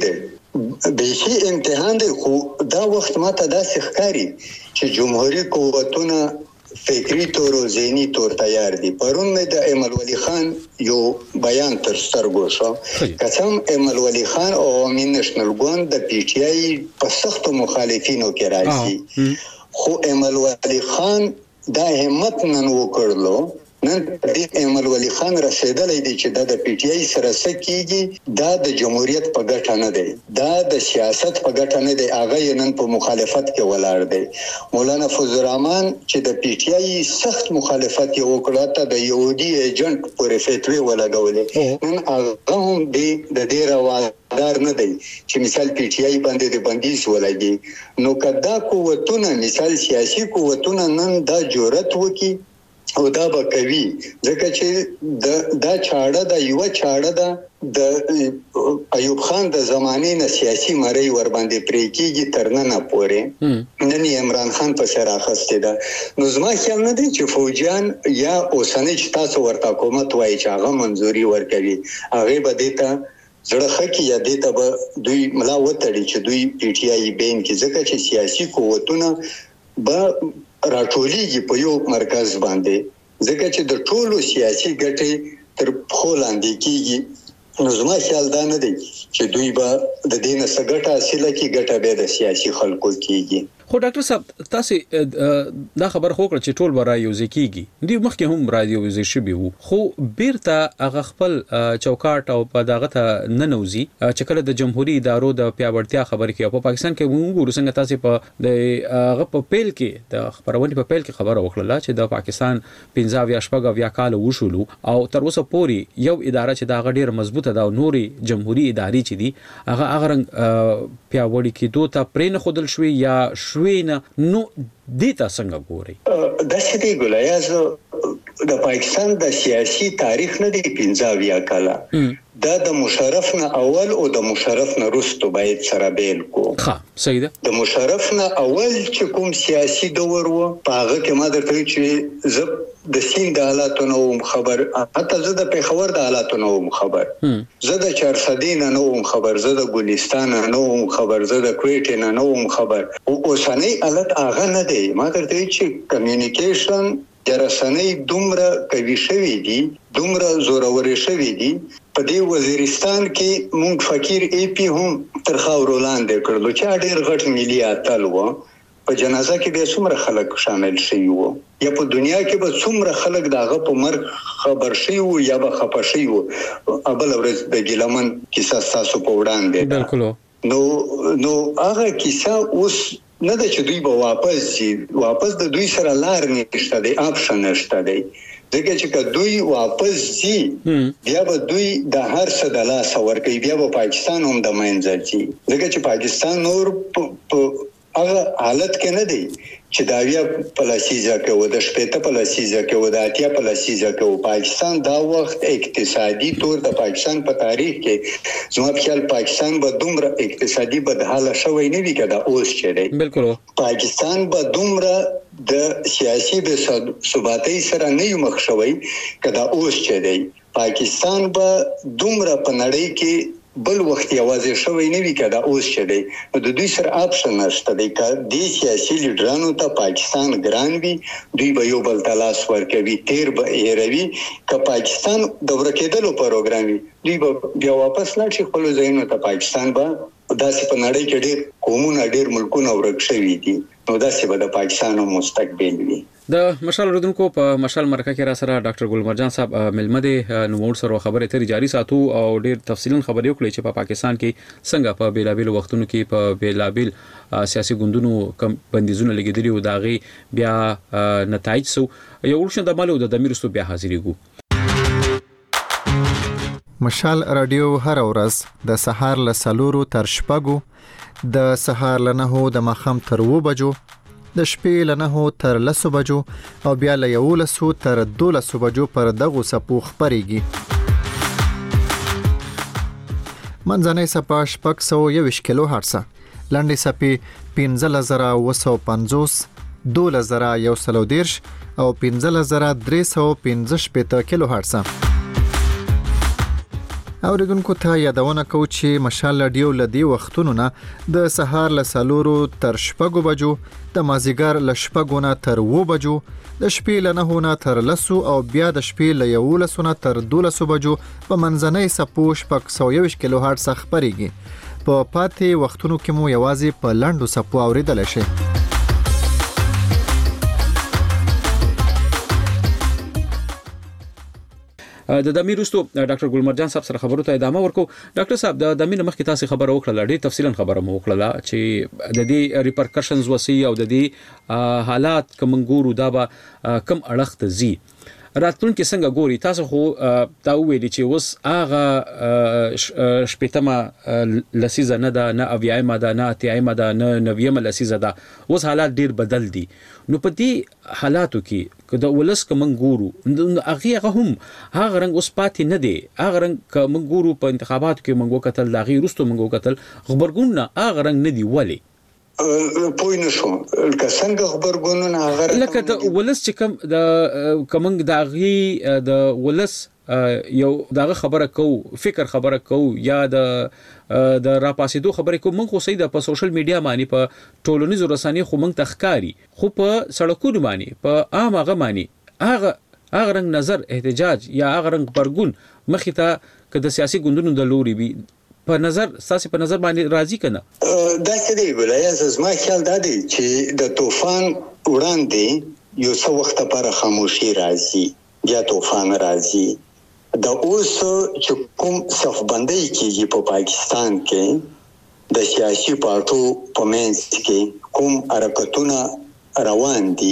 S6: ده بهي امتحان دی. خو دا وخت ماته دا ښکاری چې جمهوریت قوتونه فکری تور او ذهني تور تیار دي. پرون مې د ایمل ولی خان یو بیان تر سترګو شو. قسم ایمل ولی خان او عوامي نېشنل ګوند د پی ټی آی په سختو مخالفینو کې راځي، خو ایمل ولی خان دا همت نن وکړلو. نن دې ایمل ولی خان رسیدلې دي چې د پی ټی آی سره سکیږي، دا د جمهوریت په ګټه نه دی، دا د سیاست په ګټه نه دی. هغه نن په مخالفت کې ولاړ دی. مولانا فضل الرحمن چې د پی ټی آی سخت مخالفت یې وکړه، ته د یهودي ایجنټ پورې فتوی ولګولې. نن هغه هم د دې روادار نه دی چې مثال پی ټی آی باندې د بندیز ولګي. نو کدا قوتونه مثال سیاسي قوتونه نن دا جرأت وکي او دا به کوي، ځکه چې د دا چاړه د یو چاړه د د ایوب خان د زمانې نه سیاسي مری ور باندې پرې کیږي تر نن پورې. نن عمران خان په سر اخستې ده. نو زما خیال نه دی چې فوجیان یا اوسنۍ چې تاسو ورته حکومت وایي چې هغه منځوري ورکوي، هغه به دیتا زړه خکې یا دیتا به دوی ملا وتړي چې دوی پی ټی آی بین کې، ځکه چې سیاسي قوتونه به راټولېږي په یو مرکز باندې، ځکه چې د ټولو سیاسي ګټې تر پخو لاندې کیږي. نو زما خیال دا نه دی چې دوی به د دې نه څه ګټه حاصله کړي، ګټه به د سیاسي خلکو کیږي.
S4: خو ډاکټر صاحب تاسو دا خبر خو کړ چې ټول به رايوځي کیږي دی مخکې هم رايوځي شوی وو خو بیرته هغه خپل چوکاټ او په دغه ته ننوزي چې کله د جمهوریت ادارو د پیاوړتیا خبر کې په پاکستان کې وګورو څنګه تاسو په د هغه په پیل کې د خبرونه په پیل کې خبره وکړه چې د پاکستان پنځه یا شپږ یا کال وشولو او تر اوسه پورې یو اداره چې دا غډیر مضبوطه ده او نوري جمهوریت ادارې چې دي هغه هغه رنګ پیاوړی کې دوه تا پرې نه خودل شوی یا شوینه نو دیتا څنګه ګوري
S6: د سدي ګولایاز د پاکستان د سیاسي تاریخ نه دی پنځه یا کاله دا د مشرف نه اول او د مشرف نه وروسته باید سره بیل کو
S4: ها صحیح ده
S6: د مشرف نه اول چې کوم سیاسي دور وو هغه کې ما درته چې زه د سین د حالاتونو خبر حتی زه د پیښور د حالاتونو خبر زه د چارسدین نه خبر زه د ګلستان نه خبر زه د کویټ نه نه خبر او اوسنۍ حالت هغه نه دی ما درته چې کمیونیکیشن درسنۍ دومره کوي شوی دي دومره زورور شوی دي په دې وزیرستان کې مونږ فقیر ای پی هم تر خاور لاندې کړلو چې ډېر غټ ملي اتل و په جنازه کې به څومره خلک شامل شي وو یا په دنیا کې به څومره خلک داغه په مرګ خبر شي وو یا به خپه شي وو ابل ورځ د ګلمن کیسه تاسو په وړاندې
S4: بالکل
S6: نو نو هغه کیسه اوس نه د چې دوی به واپس شي واپس د دوی سره لار نشته دی آپشن نشته دی ځکه چې دوی واپس شي بیا به دوی د هر څه د لاس ورکوي بیا به پاکستان هم د منځ شي ځکه چې پاکستان نور په هغه حالت کې نه دی چې دا بیا پلاسیزه کې و د شپېته پلاسیزه کې و د اتیا پلاسیزه کې و پاکستان دا وخت اقتصادي طور د پاکستان په تاریخ کې زما په خیال پاکستان به دومره اقتصادي بدحاله شوی نه وي کدا اوس چې دی
S4: بالکل
S6: پاکستان به دومره د سیاسي به ثباتۍ سره نه مخ شوی کدا اوس چې دی پاکستان به دومره په نړۍ کې بل وخت یوازې شوی نه وی کدا اوس چې دی د دوی سره آپشن نشته دی چې د سیاسي لیډرانو ته پاکستان ګران وي دوی به یو بل تلاش ورکوي تیر به هروي ک پاکستان د ورکېدلو پروګرام وي دوی به بیا واپس لاړ شي خپل ځایونو ته پاکستان به داسې په نړۍ کې ډېر قومونه ډېر ملکونه ورک شوي دي نو داسې به د پاکستان مستقبل وي
S4: د مشال رودونکو په مشال مرکه کې را سره ډاکټر ګلمرجان صاحب ملمه دي نو موږ سره خبرې ترې جاري ساتو او ډېر تفصیلا خبرې وکړې چې په پا پاکستان کې څنګه په بیلابل وختونو کې په بیلابل سیاسي ګوندونو کم بندیزونه لګیدلي او داغي بیا نتایج سو یو ورشن د مالو د دمیرستو بیا حاضرېګو
S7: مشال رادیو هر ورځ د سهار له سلورو تر شپږو د سهار له نهو د ماښام تر اوو بجو د شپې له نهو تر لسو بجو او بیا له یولسو تر دولسو بجو پر دغو څپو خپرېږي منځنۍ څپه شپږ سوه یوویشت کیلو هرټزه لنډې څپې پنځلس زره اووه سوه پنځوس دولس زره یو سل او دېرش او پنځلس زره درې سوه پنځه شپېته کیلو هرټزه اوریدونکو ته یادونه کوو چې مشال رادیو لدی وختونو نه د سهار له سلورو تر شپږو بجو د مازیګر له شپږو نه تر اوو بجو د شپې له نهو نه تر لسو او بیا د شپې له یولسو نه تر دولسو بجو په منځنۍ څپو شپږ سوه یوویشت کیلو هرټز خپرېږي په پاتې وختونو کې مو یوازې په لنډو څپو اوریدلی شئ
S4: د دمیر وروسته ډاکټر ګلمرجان صاحب سره خبرو ته ادامه ورکو ډاکټر صاحب د دمیر مخکې تاسو خبره وکړه ډېر تفصیلا خبره مو وکړه چې د دې ریپرکشنز وسی او د دې حالات کوم ګورو دا به کم اړخ ته زی راتلون کې څنګه ګوري تاسو خو تا ویلي چې اوس هغه شپېتمه لسیزه نه ده نه اویایمه ده نه اتیایمه ده نه نویمه لسیزه ده اوس حالات ډیر بدل دي نو په دې حالاتو کې که د ولس کوم ګورو هغه هغه هم هغه رنګ اوس پاتې نه دی هغه رنګ کوم ګورو په انتخاباتو کې منګو کتل دا غي رستو منګو کتل خبرګون نه هغه رنګ نه دی ولی
S6: پوی نشو لکه څنګه خبرګونونه هغه
S4: لکه د ولس چې کوم د کومنګ داغي د ولس یو داغه خبره کو فکر خبره کو یا د د راپاسېدو خبرې کو مونږ خو سیده په سوشل میډیا باندې په ټولنیزو رسنۍ خو مونږ تخکاری خو په سړکونو باندې په عام هغه باندې هغه هغه رنګ نظر احتجاج یا هغه رنګ پرګون مخې ته که د سیاسي ګوندونو د لوري وي په نظر ساسي په نظر باندې راځي کنه
S6: دا څه دی ولای زما خیال دا دی چې د طوفان وړاندې یو څو وخت لپاره خاموشي راځي بیا طوفان راځي د اوس چې کوم صفبندۍ کېږي په پاکستان کې د سیاسي پارټو په منځ کې کوم حرکتونه روان دي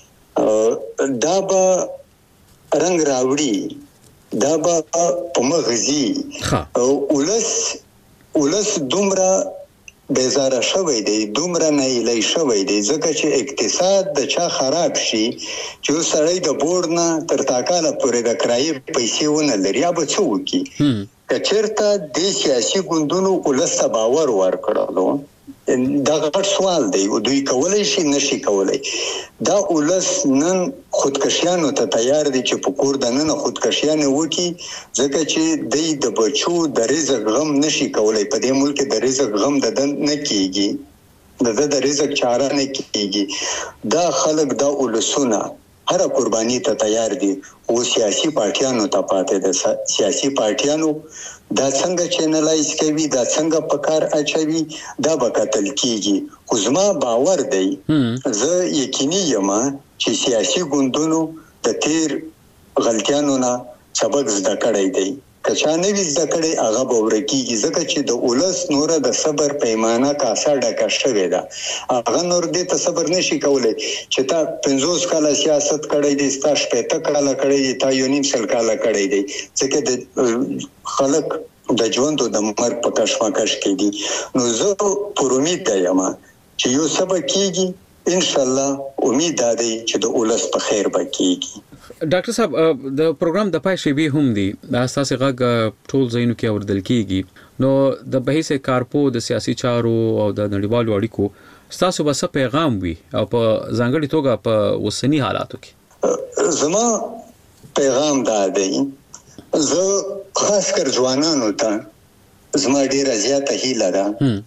S6: دا به رنگ راوړي دا به په مغزي ولس ولس دومره بیزاره شوی دی دومره نه شوی دی ځکه چې اقتصاد د چا خراب شي چې سړی د بورډ نه تر تاکاله پورې د کرایې پیسې ونه لري یا به څه وکړي که چېرته د سیاسي ګوندونو ولس ته باور ورکړلو دا غټ سوال دی او دوی کولای شي نشي کولای دا ولس نن خودکشیانو ته تیار دي چې په کور د نن خودکشیانه وکي ځکه چې د بچو د رزق غم نشي کولای په دې ملک د رزق غم د نه کیږي د د رزق چاره نه کیږي دا خلک دا ولسونه هر قرباني ته تیار دي او سیاسي پارټیانو ته پاتې ده سیاسي پارټیانو دا څنګه چینلایز کوي دا څنګه پکار اچوي دا به قتل کیږي خو زما باور دی زه یقیني یم چې سیاسي ګوندونو د تیر غلطیانو نه سبق زده کړی دی که چا نه وي زده کړی هغه به ورکیږي ځکه چې د ولس نوره د صبر پیمانه کاسه ډکه شوې ده هغه نور دې ته صبر نشي کولی چې تا پنځوس کاله سیاست کړی دی ستا شپېته کاله کړی دی تا یو نیم سل کاله کړی دی ځکه د خلک د ژوند او د مرګ په کشمکش کې دي نو زه پر امید یم چې یو څه به کیږي ان شاء الله امید ده چې د ولس په خیر به کیږي
S4: ډاکټر صاحب د پروګرام د پای شی به هم دي د اساسي غږ ټول زینو کې اوردل کیږي نو د بهیس کارپو د سیاسي چارو او د نړیوالو اړیکو تاسو به څه پیغام وي او په ځانګړي توګه په وسنی حالاتو کې
S6: زما پیغام دا دی زه خاص کر ځوانانو ته زما ډیره زیاته هیله ده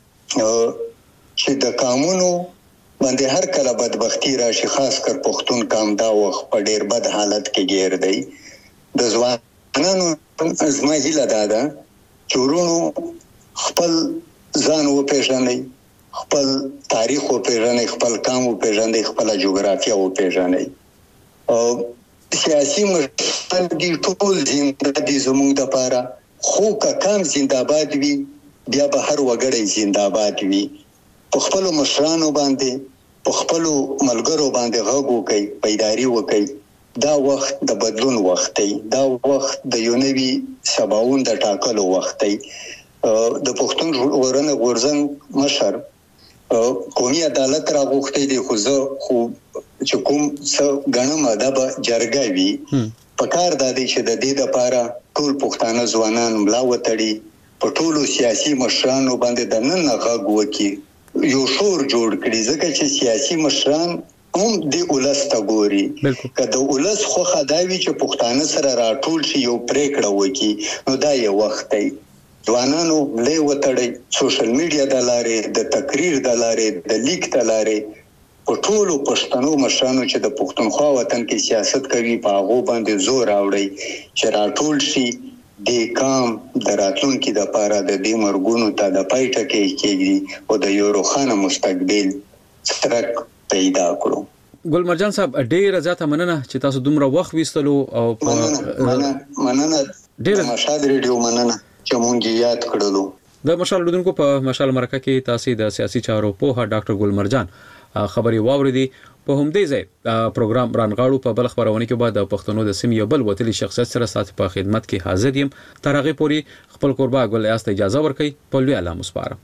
S6: چې د قانونو باندې هر کله بدبختی راشي خاص کر پښتون قام دا وخت په ډیر بد حالت کې گیر دی د ځوانانو زما هیله ده چې ورونو خپل ځان وپېژنئ خپل تاریخ وپېژنئ خپل قام وپېژنئ خپل جغرافیه وپېژنئ او سیاسي مشران دي ټول زنده دي زموږ دپاره خو که کم زنده‌باد وي بیا به هر وګړی زنده‌باد وي په خپلو مشرانو باندې په خپلو ملګرو باندې غږ وکړئ بیداري وکړئ دا وخت د بدلون وخت دی دا وخت د یو نوي سباوون د ټاکلو وخت دی د پښتون ژغورنې غورځنګ مشر قومي عدالت راغوښتی دی خو زه خو چې کوم څه ګڼم دا به جرګه وي پکار دا دی چې د دې دپاره ټول پښتانه ځوانان ملا وتړي په ټولو سیاسي مشرانو باندې د نن نه غږ وکړي یو شور جوړ کړي ځکه چې سیاسي مشران هم د ولس ته ګوري که د ولس خوښه دا وي چې پښتانه سره راټول شي یو پریکړه وکړي نو دا یو وخت دی ځوانانو ملې وتړئ سوشل میډیا د لارې د تقریر د لارې د لیک د لارې په ټولو پښتنو مشرانو چې د پښتونخوا وطن کې سیاست کوي په هغو باندې زور راوړئ چې راټول شي د قام د راتلونکي دپاره د دې مرګونو ته د پای ټکی کېږدي او د یو روښانه مستقبل څرک پیدا کړو
S4: ګل مرجان صاحب ډېره زیاته مننه چې تاسو دومره وخت ویستلو او
S6: مننه مننه ډېر مشال ریډیو مننه چې مونږ یاد کړلو
S4: د مشال لودونکو په مشال مرکه کې تاسو د سیاسي چارو په ډاکټر ګل مرجان خبري واوریدي په همدې ځای پروګرام رانغاړو په بل خبرونه کې بعد د پښتنو د سیمې یو بل وتلی شخصیت سره ساتي په خدمت کې حاضر یم تر هغه پوري خپل قربا ګل یاست اجازه ورکړي په لوی الله مسپاره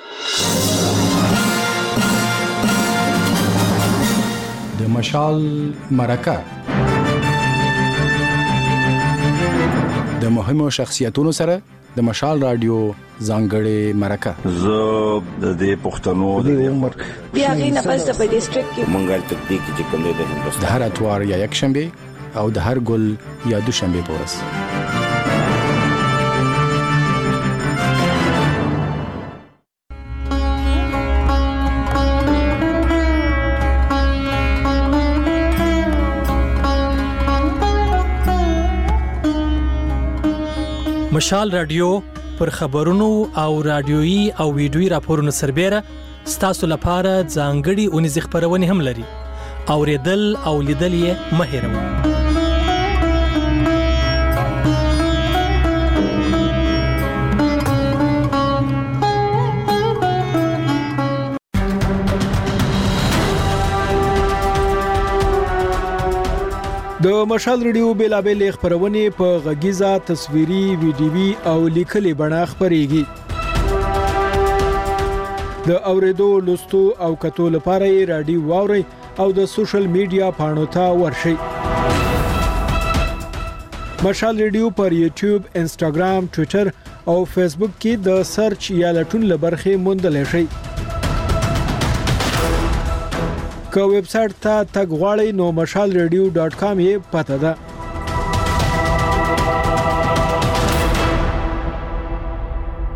S3: د مشال مرکه د مهمو شخصیتونو سره د مشال رادیو ځانګړې مرکه
S8: زه د دې پښتنو د عمر
S9: بیا غي نه پس په ډیسټریکټ کې
S8: مونږه تکتیک چې کوم دی د هندوستان
S3: د هر اتوار یا یک شنبه او د هر ګل یا دوشنبه پورس
S10: مشال رادیو پر خبرونو او رادیويي او ویډیويي راپورونو سربېره ستاسو لپاره ځانګړي اونیزې خبرونه هم لري. اوریدل او لیدل یې مه هېروئ.
S22: د مشال ریډیو بیلابل خبرونه په غږیزه تصویري ویډیوي او لیکلي بڼه خبريږي. د اوریدو لوستو او کتو لپاره یې رادیو واوري او د سوشل میډیا پاڼو ته ورشئ. مشال ریډیو پر یوټیوب، انسټاګرام، ټوئیټر او فیسبوک کې د سرچ یا لټون لبرخې موندلی شئ. که ویب سټ ته تګ غواړئ نو مشال ریډیو ډاټ کام یې پته ده.